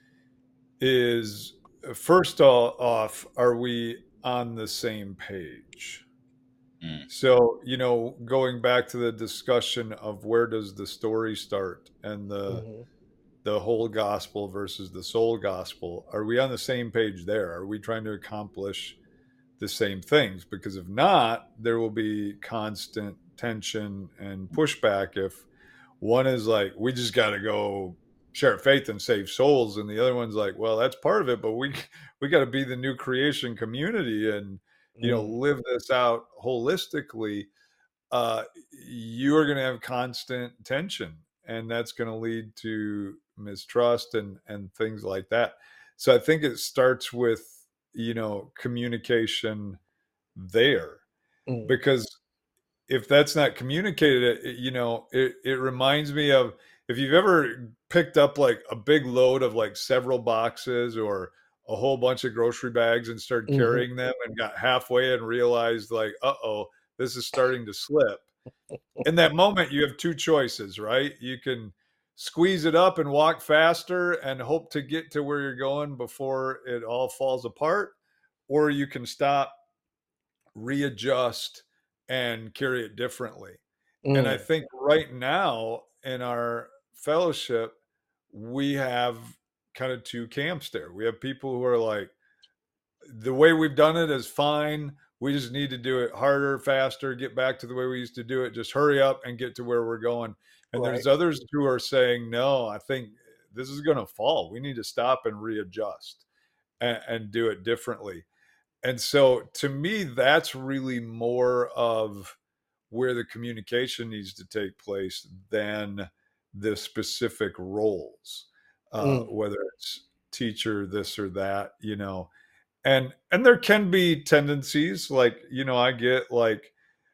is first off, are we on the same page? Mm. So, going back to the discussion of where does the story start and the whole gospel versus the soul gospel, are we on the same page there? Are we trying to accomplish the same things? Because if not, there will be constant tension and pushback if one is like, we just got to go share faith and save souls, and the other one's like, well, that's part of it, but we got to be the new creation community and live this out holistically. You are going to have constant tension, and that's going to lead to mistrust and things like that. So I think it starts with communication there, Mm. because if that's not communicated, it reminds me of, if you've ever picked up like a big load of like several boxes or a whole bunch of grocery bags and started Mm-hmm. carrying them and got halfway and realized like, uh-oh, this is starting to slip. In that moment, you have two choices, right? You can squeeze it up and walk faster and hope to get to where you're going before it all falls apart, or you can stop, readjust, and carry it differently. And I Mm. think right now in our fellowship, we have kind of two camps there. We have people who are like, the way we've done it is fine. We just need to do it harder, faster, get back to the way we used to do it. Just hurry up and get to where we're going. And Right. there's others who are saying, no, I think this is going to fall. We need to stop and readjust and do it differently. And so to me, that's really more of where the communication needs to take place than the specific roles, Mm. whether it's teacher, this or that, and there can be tendencies like, I get like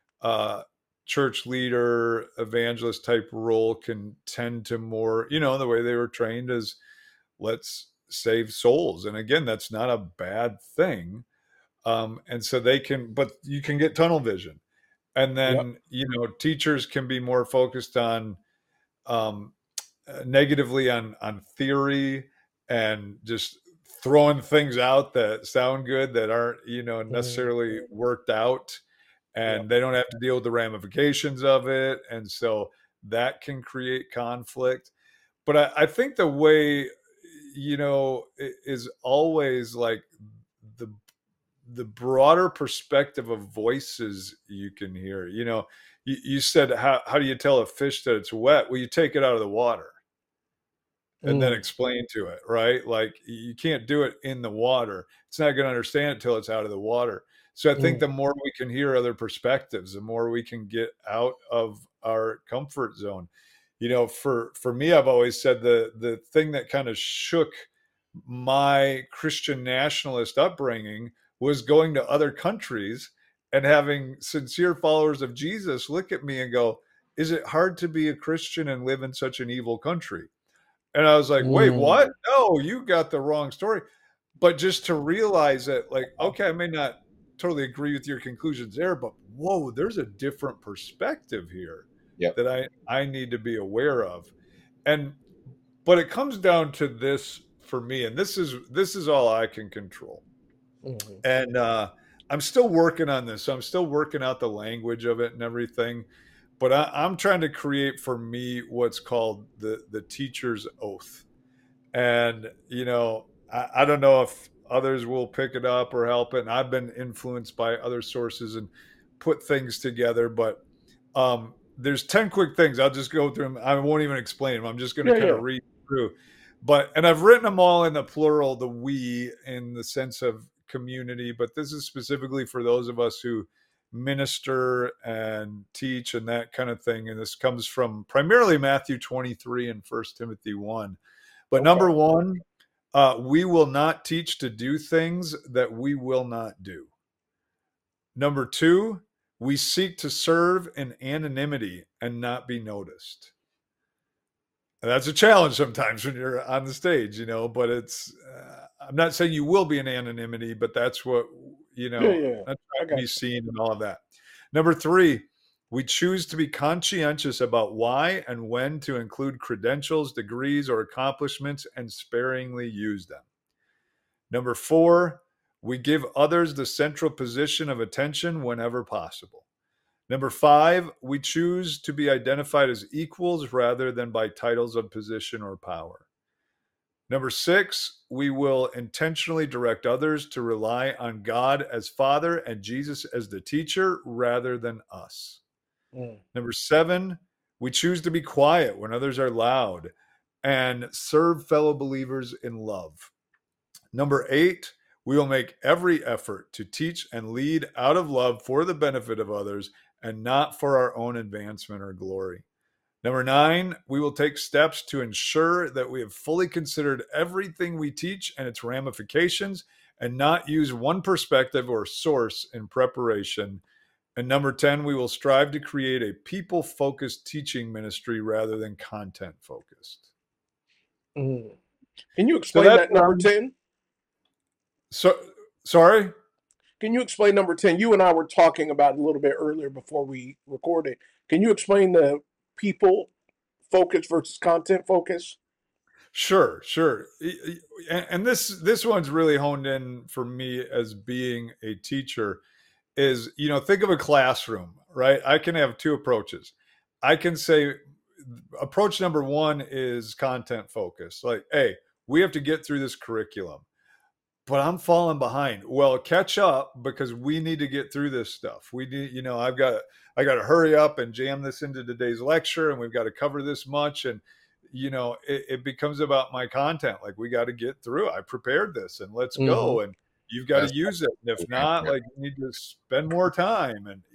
church leader, evangelist type role can tend to more, the way they were trained is let's save souls. And again, that's not a bad thing. And so but you can get tunnel vision. And Yep. then, teachers can be more focused on um, negatively on theory and just throwing things out that sound good that aren't, Mm. necessarily worked out, Yep. and they don't have to deal with the ramifications of it. And so that can create conflict. But I think the way, is always like the the broader perspective of voices you can hear. You said, how do you tell a fish that it's wet? Well, you take it out of the water and then Mm. explain to it, right? Like, you can't do it in the water. It's not going to understand it till it's out of the water. So I think Mm. the more we can hear other perspectives, the more we can get out of our comfort zone. For me, I've always said the thing that kind of shook my Christian nationalist upbringing was going to other countries and having sincere followers of Jesus look at me and go, is it hard to be a Christian and live in such an evil country? And I was like, wait, what? Mm. No, you got the wrong story. But just to realize that, like, okay, I may not totally agree with your conclusions there, but whoa, there's a different perspective here Yep. that I need to be aware of. And but it comes down to this for me, and this is all I can control. Mhm. And I'm still working on this. So I'm still working out the language of it and everything. But I'm trying to create for me what's called the teacher's oath. And, I don't know if others will pick it up or help it. And I've been influenced by other sources and put things together. But there's 10 quick things. I'll just go through them. I won't even explain them. I'm just going to Yeah, kind yeah. of read through. And I've written them all in the plural, the we, in the sense of community. But this is specifically for those of us who minister and teach and that kind of thing. And this comes from primarily Matthew 23 and 1 Timothy 1. But Okay. number one, we will not teach to do things that we will not do. Number two, we seek to serve in anonymity and not be noticed. And that's a challenge sometimes when you're on the stage, but it's, I'm not saying you will be in anonymity, but that's what, Yeah. not I trying to got be you. seen and all of that. Number three, we choose to be conscientious about why and when to include credentials, degrees, or accomplishments and sparingly use them. Number four, we give others the central position of attention whenever possible. Number five, we choose to be identified as equals rather than by titles of position or power. Number six, we will intentionally direct others to rely on God as Father and Jesus as the teacher rather than us. Mm. Number seven, we choose to be quiet when others are loud and serve fellow believers in love. Number eight, we will make every effort to teach and lead out of love for the benefit of others and not for our own advancement or glory. Number nine, we will take steps to ensure that we have fully considered everything we teach and its ramifications and not use one perspective or source in preparation. And number 10, we will strive to create a people-focused teaching ministry rather than content-focused. Mm. Can you So explain that's that number 10? So, sorry? Can you explain number 10? You and I were talking about it a little bit earlier before we recorded. Can you explain the people focus versus content focus? Sure. And this one's really honed in for me as being a teacher is, think of a classroom, right? I can have two approaches. I can say approach number one is content focused. Like, hey, we have to get through this curriculum, but I'm falling behind. Well, catch up because we need to get through this stuff. We need, I got to hurry up and jam this into today's lecture, and we've got to cover this much. And, it becomes about my content. Like, we got to get through. I prepared this and let's go. And you've got to use it. And if not, like, you need to spend more time. And,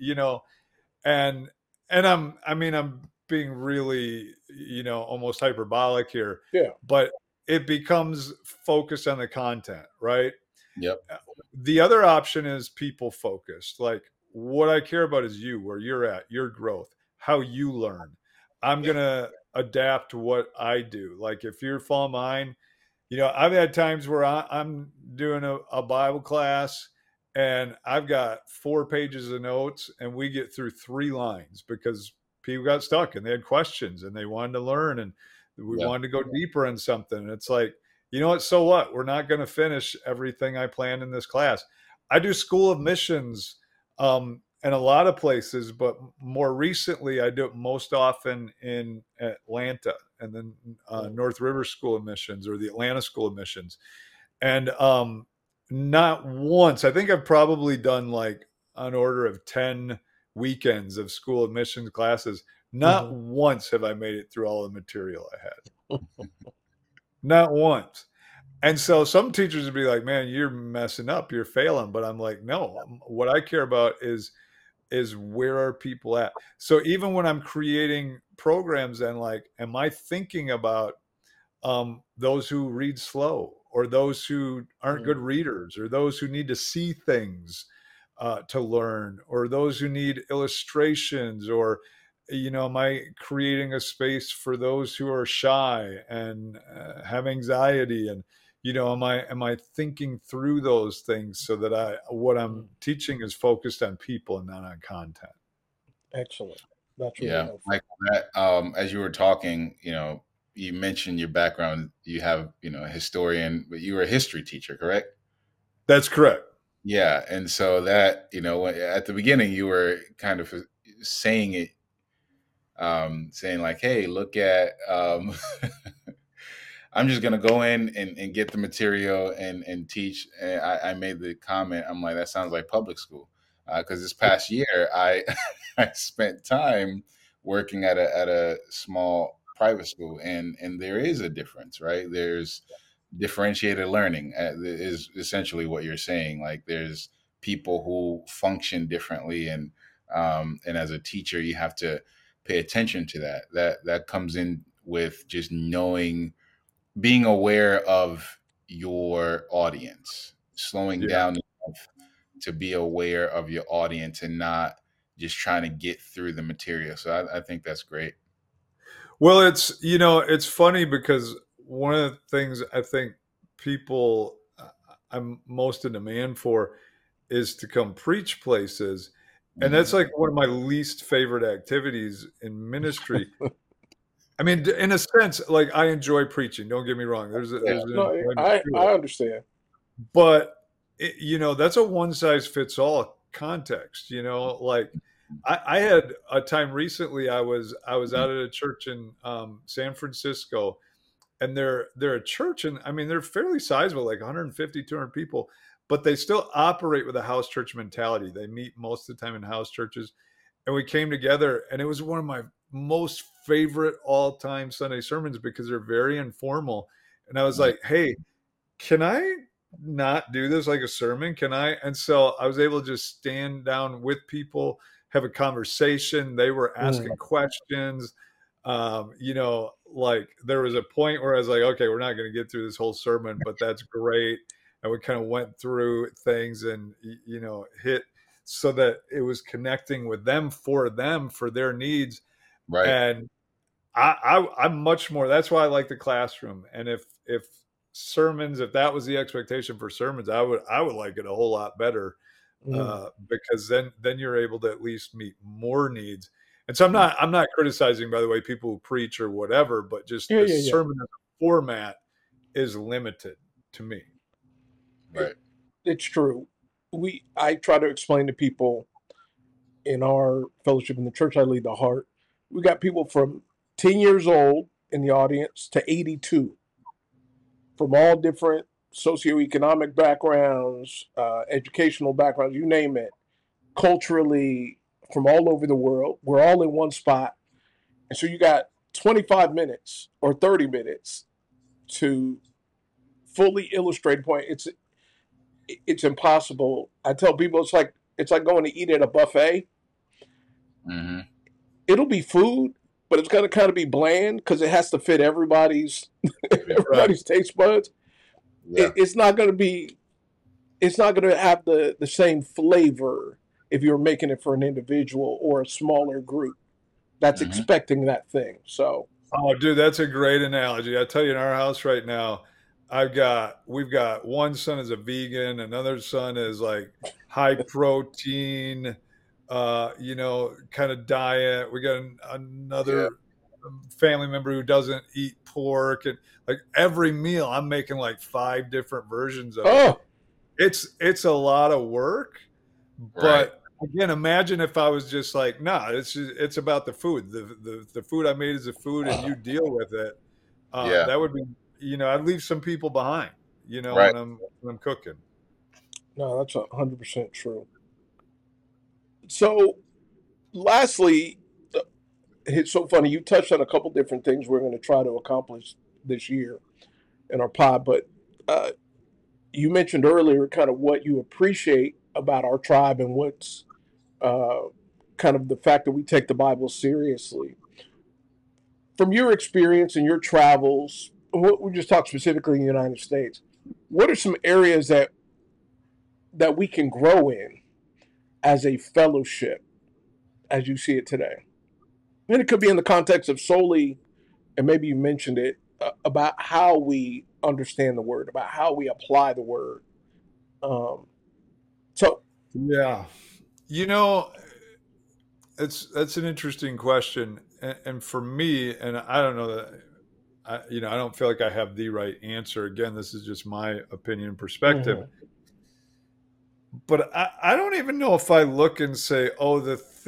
and I'm being really, almost hyperbolic here. Yeah. But it becomes focused on the content, right? Yep. The other option is people focused. Like, what I care about is you, where you're at, your growth, how you learn. I'm going to adapt what I do. Like, if you're falling behind, I've had times where I'm doing a Bible class and I've got 4 pages of notes and we get through 3 lines because people got stuck and they had questions and they wanted to learn and we wanted to go deeper in something. And it's like, you know what? So what? We're not going to finish everything I planned in this class. I do School of Missions in a lot of places, but more recently, I do it most often in Atlanta and then North River School of Missions or the Atlanta School of Missions. And not once, I think I've probably done like an order of 10 weekends of School of Missions classes. Not once have I made it through all the material I had. Not once. And so some teachers would be like, man, you're messing up, you're failing. But I'm like, no, what I care about is where are people at? So even when I'm creating programs and like, am I thinking about those who read slow or those who aren't good readers or those who need to see things to learn or those who need illustrations or am I creating a space for those who are shy and have anxiety? And, am I thinking through those things so that what I'm teaching is focused on people and not on content? Excellent. That's really Yeah, helpful. Michael, as you were talking, you mentioned your background. You have, a historian, but you were a history teacher, correct? That's correct. Yeah, and so that, at the beginning, you were kind of saying it, saying like, "Hey, look at." I'm just gonna go in and get the material and teach. And I made the comment. I'm like, that sounds like public school, because this past year I I spent time working at a small private school, and there is a difference, right? There's differentiated learning is essentially what you're saying. Like there's people who function differently, and as a teacher, you have to pay attention to that. That comes in with just knowing, being aware of your audience, slowing Yeah. down enough to be aware of your audience and not just trying to get through the material. So I think that's great. Well, it's funny because one of the things I think people I'm most in demand for is to come preach places. And that's like one of my least favorite activities in ministry. I mean, in a sense, like I enjoy preaching. Don't get me wrong. There's an enjoyment I to it. understand. But that's a one size fits all context. Like I had a time recently. I was out at a church in San Francisco, and they're a church, and I mean they're fairly sizable, like 150, 200 people, but they still operate with a house church mentality. They meet most of the time in house churches, and we came together, and it was one of my most favorite all-time Sunday sermons because they're very informal. And I was like, hey, can I not do this like a sermon? Can I? And so I was able to just stand down with people, have a conversation. They were asking questions. Like there was a point where I was like, okay, we're not going to get through this whole sermon, but that's great. And we kind of went through things and, hit so that it was connecting with them for their needs. Right. And I'm much more, that's why I like the classroom. And if sermons, if that was the expectation for sermons, I would like it a whole lot better, because then you're able to at least meet more needs. And so I'm not criticizing, by the way, people who preach or whatever, but just the sermon format is limited to me. Right. It's true. I try to explain to people in our fellowship in the church I lead, the Heart, we got people from 10 years old in the audience to 82, from all different socioeconomic backgrounds, educational backgrounds, you name it, culturally, from all over the world. We're all in one spot. And so you got 25 minutes or 30 minutes to fully illustrate a point. It's impossible. I tell people it's like going to eat at a buffet. Mm-hmm. It'll be food, but it's going to kind of be bland because it has to fit everybody's taste buds. Yeah. It's not going to have the same flavor if you're making it for an individual or a smaller group that's expecting that thing. So, oh, dude, that's a great analogy. I tell you, in our house right now, we've got one son is a vegan, another son is like high protein, kind of diet. We got another family member who doesn't eat pork, and like every meal I'm making like 5 different versions of it. It's a lot of work, but again, imagine if I was just like, it's about the food. The food I made is the food, and you deal with it. That would be, I'd leave some people behind, when I'm cooking. No, that's 100% true. So, lastly, it's so funny. You touched on a couple different things we're going to try to accomplish this year in our pod, but you mentioned earlier kind of what you appreciate about our tribe and what's kind of the fact that we take the Bible seriously. From your experience and your travels, we just talked specifically in the United States, what are some areas that we can grow in as a fellowship as you see it today? And it could be in the context of solely, and maybe you mentioned it, about how we understand the word, about how we apply the word. Um, so, Yeah. You know, that's an interesting question. And for me, and I don't know that, I don't feel like I have the right answer. Again, this is just my opinion and perspective. mhm, But I don't even know if I look and say, oh,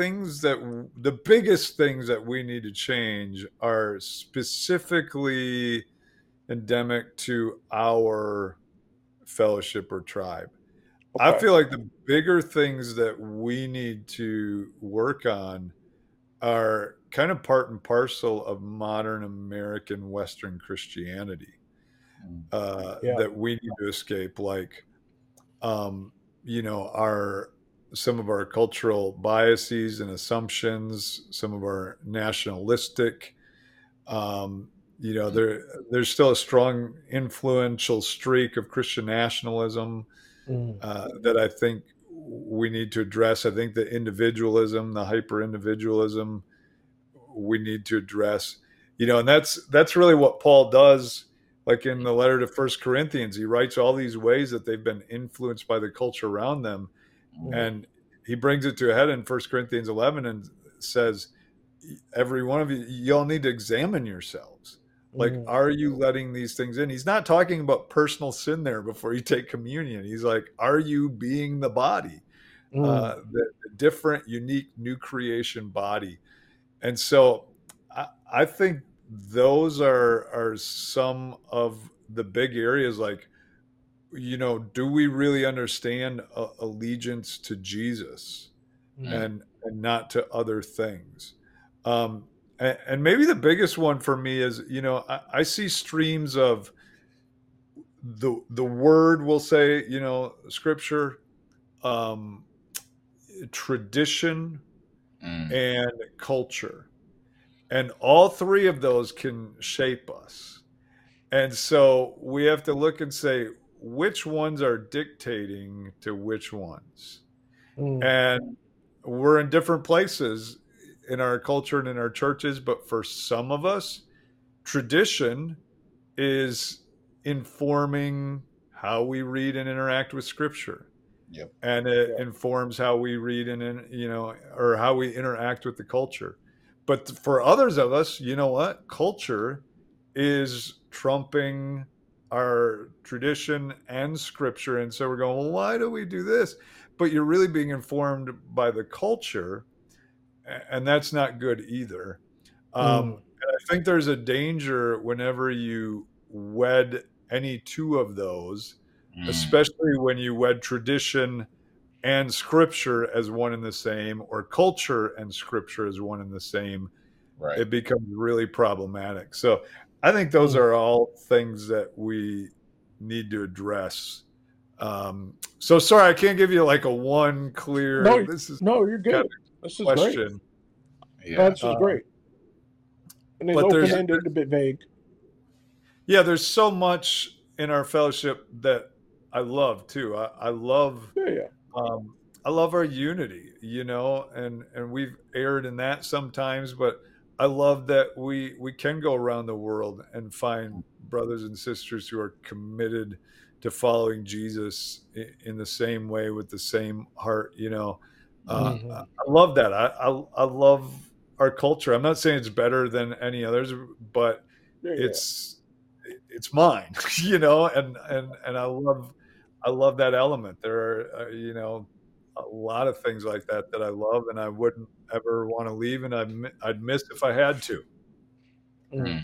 the biggest things that we need to change are specifically endemic to our fellowship or tribe. I okay, feel like the bigger things that we need to work on are kind of part and parcel of modern American Western Christianity yeah, that we need to escape, like um, our some of our cultural biases and assumptions, some of our nationalistic. Um, there's still a strong influential streak of Christian nationalism mm, that I think we need to address. I think the individualism, the hyper individualism, we need to address. And that's really what Paul does. Like in the letter to First Corinthians, he writes all these ways that they've been influenced by the culture around them, mm, and he brings it to a head in First Corinthians 11 and says, "Every one of you, y'all need to examine yourselves. Like, mm, are you letting these things in?" He's not talking about personal sin there before you take communion. He's like, "Are you being the body, mm, the different, unique, new creation body?" And so I think those are some of the big areas. Like, do we really understand allegiance to Jesus mm, and not to other things? And maybe the biggest one for me is, I see streams of the word, we'll say, scripture, um, tradition, Mm. and culture. And all three of those can shape us. And so we have to look and say, which ones are dictating to which ones? mm, And we're in different places in our culture and in our churches, but for some of us, tradition is informing how we read and interact with scripture. Yep. And it yeah, informs how we read or how we interact with the culture. But for others of us, you know what? Culture is trumping our tradition and scripture. And so we're going, well, why do we do this? But you're really being informed by the culture, and that's not good either. mm, And I think there's a danger whenever you wed any two of those, Mm. especially when you wed tradition and scripture as one and the same, or culture and scripture as one and the same. Right. It becomes really problematic. So I think those mm. are all things that we need to address. So sorry, I can't give you like a one clear, No, this is no, you're kind good. of This is great. question. No, Yeah. this is great. And it's But open ended, a bit vague. there's so much in our fellowship that I love too. I love Yeah, yeah. um, I love our unity, and we've erred in that sometimes, but I love that we can go around the world and find brothers and sisters who are committed to following Jesus in the same way with the same heart. Hmm. I love that. I love our culture. I'm not saying it's better than any others, but Yeah, yeah. it's mine, and I love that element. There are, a lot of things like that I love, and I wouldn't ever want to leave, and I'd miss if I had to. Mm. Mm.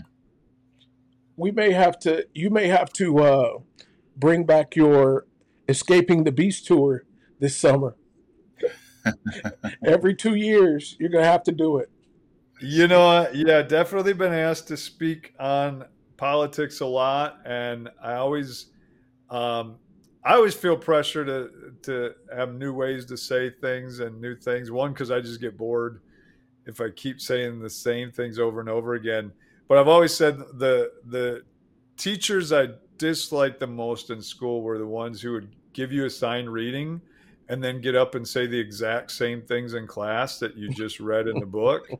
You may have to bring back your Escaping the Beast tour this summer. Every 2 years, you're going to have to do it. Yeah, definitely been asked to speak on politics a lot, and um, I always feel pressure to have new ways to say things and new things. One, because I just get bored if I keep saying the same things over and over again. But I've always said the teachers I disliked the most in school were the ones who would give you assigned reading and then get up and say the exact same things in class that you just read in the book.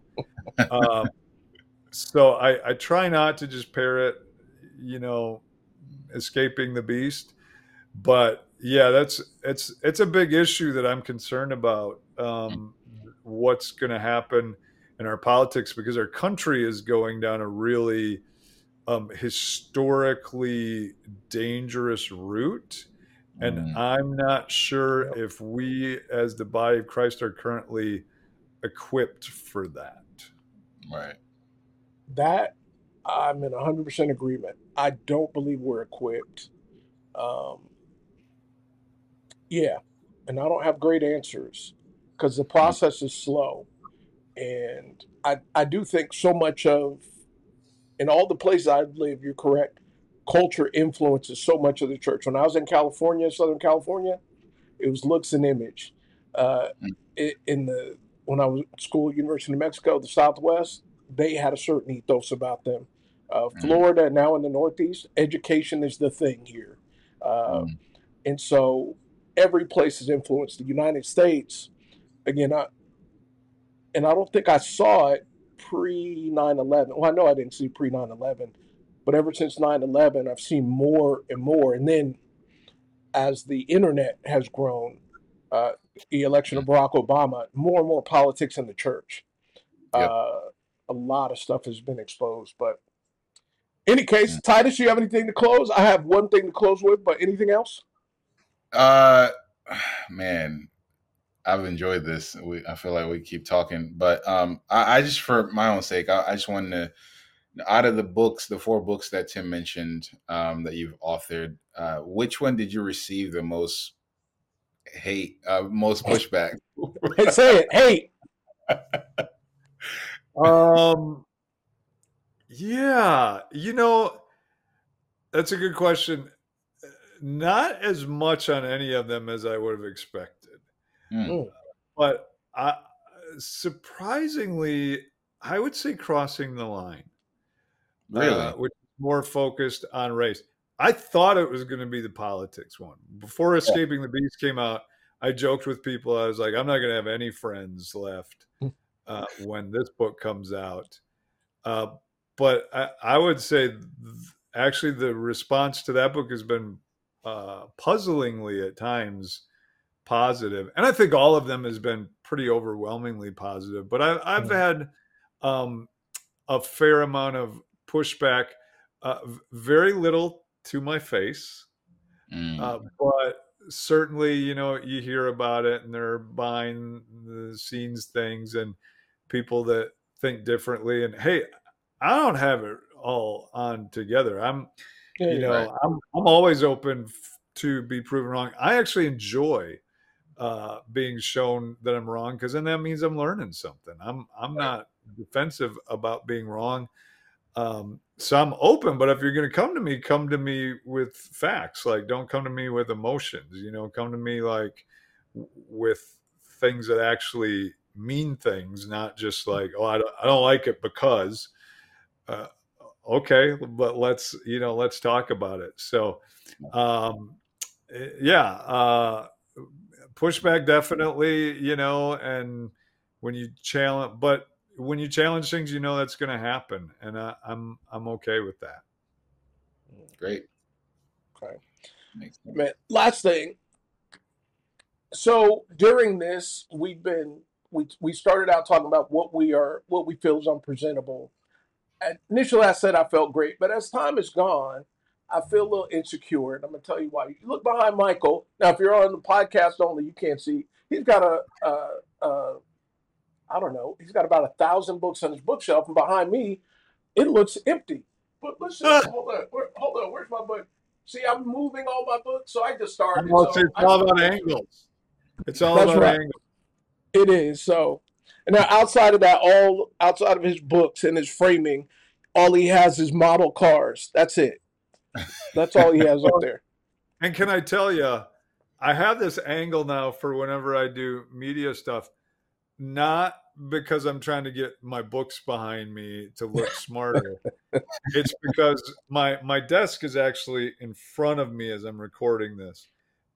So I try not to just parrot, escaping the beast. But yeah, it's a big issue that I'm concerned about. What's going to happen in our politics, because our country is going down a really historically dangerous route. And I'm not sure if we, as the body of Christ, are currently equipped for that. Right. That I'm in 100% agreement. I don't believe we're equipped. Yeah, and I don't have great answers because the process is slow. And I do think so much of, in all the places I've lived, you're correct, culture influences so much of the church. When I was in California, Southern California, it was looks and image. Uh, when I was at school, University of New Mexico, the Southwest, they had a certain ethos about them. Florida, now in the Northeast, education is the thing here. And so every place is influenced. The United States, again, I don't think I saw it pre 9/11. Well, I know I didn't see pre 9/11, but ever since 9/11, I've seen more and more. And then as the internet has grown, the election of Barack Obama, more and more politics in the church. Yep. A lot of stuff has been exposed. But any case, Titus, you have anything to close? I have one thing to close with, but anything else? Man, I've enjoyed this. I feel like we keep talking, but I just, for my own sake, I just wanted to, out of the books, the 4 books that Tim mentioned that you've authored, which one did you receive the most hate, most pushback? Hey, say it, hate. Yeah, that's a good question. Not as much on any of them as I would have expected. But surprisingly, I would say Crossing the Line. Really? Which is more focused on race. I thought it was going to be the politics one. Before Escaping the Beast came out, I joked with people. I was like, I'm not going to have any friends left when this book comes out. But I would say actually the response to that book has been puzzlingly at times positive. And I think all of them has been pretty overwhelmingly positive. But I've had a fair amount of pushback, very little to my face. But certainly, you hear about it and they're behind the scenes things and people that think differently. And hey, I don't have it all on together. I'm always open to be proven wrong. I actually enjoy being shown that I'm wrong, because then that means I'm learning something. I'm not defensive about being wrong. So I'm open, but if you're going to come to me with facts. Like, don't come to me with emotions, come to me like with things that actually mean things, not just like, oh, I don't like it because, okay, but let's talk about it. So, pushback definitely, and when you challenge things, that's going to happen, and I'm okay with that. Great. Okay. Man, last thing. So during this, we started out talking about what we feel is unpresentable. And initially, I said I felt great, but as time has gone, I feel a little insecure, and I'm going to tell you why. You look behind Michael. Now, if you're on the podcast only, you can't see. He's got I don't know, he's got about 1,000 books on his bookshelf, and behind me, it looks empty. But listen, hold on, where's my book? See, I'm moving all my books, so I just started. It's all about angles. It's all about angles. It is. So, and now outside of his books and his framing, all he has is model cars. That's it. That's all he has up there. And can I tell you, I have this angle now for whenever I do media stuff, not because I'm trying to get my books behind me to look smarter. It's because my desk is actually in front of me as I'm recording this.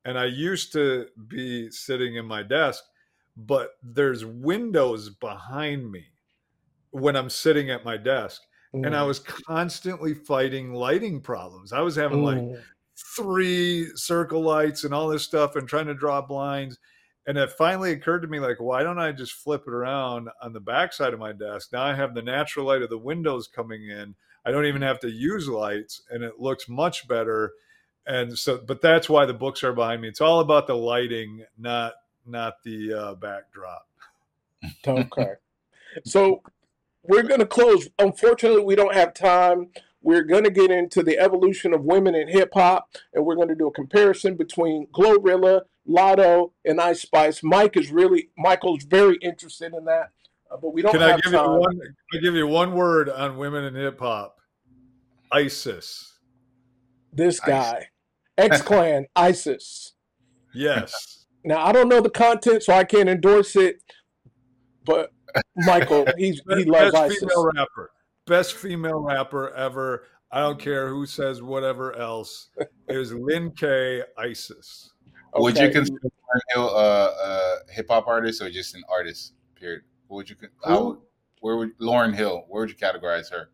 And I used to be sitting in my desk, but there's windows behind me when I'm sitting at my desk. And I was constantly fighting lighting problems. I was having like 3 circle lights and all this stuff and trying to draw blinds. And it finally occurred to me, like, why don't I just flip it around on the backside of my desk? Now I have the natural light of the windows coming in. I don't even have to use lights, and it looks much better. And so, but that's why the books are behind me. It's all about the lighting, not the backdrop. Okay. So we're going to close. Unfortunately, we don't have time. We're going to get into the evolution of women in hip hop, and we're going to do a comparison between Glorilla, Lotto, and Ice Spice. Michael's very interested in that, but we don't have time. Can I give you one word on women in hip hop? ISIS. This guy, X-Clan, ISIS. Yes. Now, I don't know the content, so I can't endorse it, but Michael, he loves ISIS. Best female rapper ever. I don't care who says whatever else. It was Lin K, ISIS. Okay. Would you consider Lauryn Hill a hip hop artist or just an artist? Period. Where would Lauryn Hill? Where would you categorize her?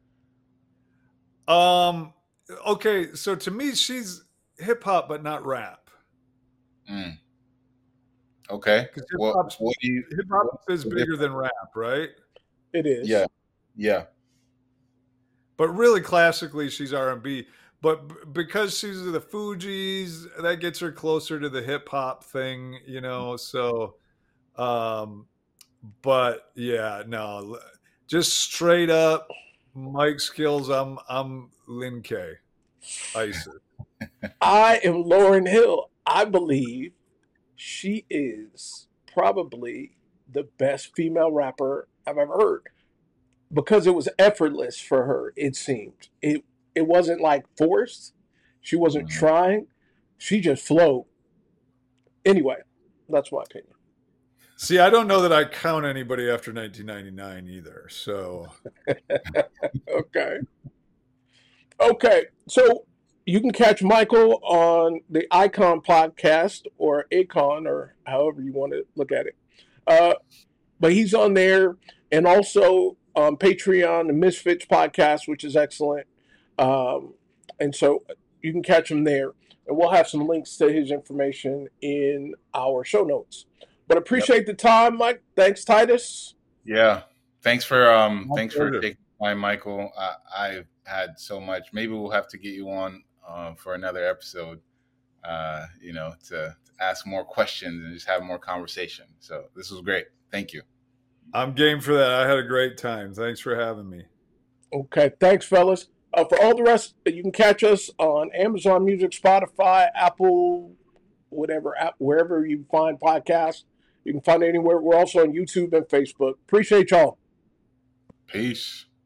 Okay, so to me, she's hip hop, but not rap. Okay. Hip hop is bigger than rap, right? It is. Yeah. But really, classically, she's R&B. But because she's the Fugees, that gets her closer to the hip hop thing, you know. So, but yeah, no, just straight up Mike skills. I'm Lin K, ISIS. I am Lauryn Hill. I believe she is probably the best female rapper I've ever heard. Because it was effortless for her, it seemed. It wasn't like forced. She wasn't trying. She just flowed. Anyway, that's my opinion. See, I don't know that I count anybody after 1999 either. So, okay. So you can catch Michael on the Icon podcast or Acon or however you want to look at it. But he's on there, and also on Patreon, the Misfits podcast, which is excellent. And so you can catch him there. And we'll have some links to his information in our show notes. But appreciate the time, Mike. Thanks, Titus. Yeah. Thanks for taking time, Michael. I've had so much. Maybe we'll have to get you on for another episode, to ask more questions and just have more conversation. So this was great. Thank you. I'm game for that. I had a great time. Thanks for having me. Okay. Thanks, fellas. For all the rest, you can catch us on Amazon Music, Spotify, Apple, wherever you find podcasts. You can find it anywhere. We're also on YouTube and Facebook. Appreciate y'all. Peace.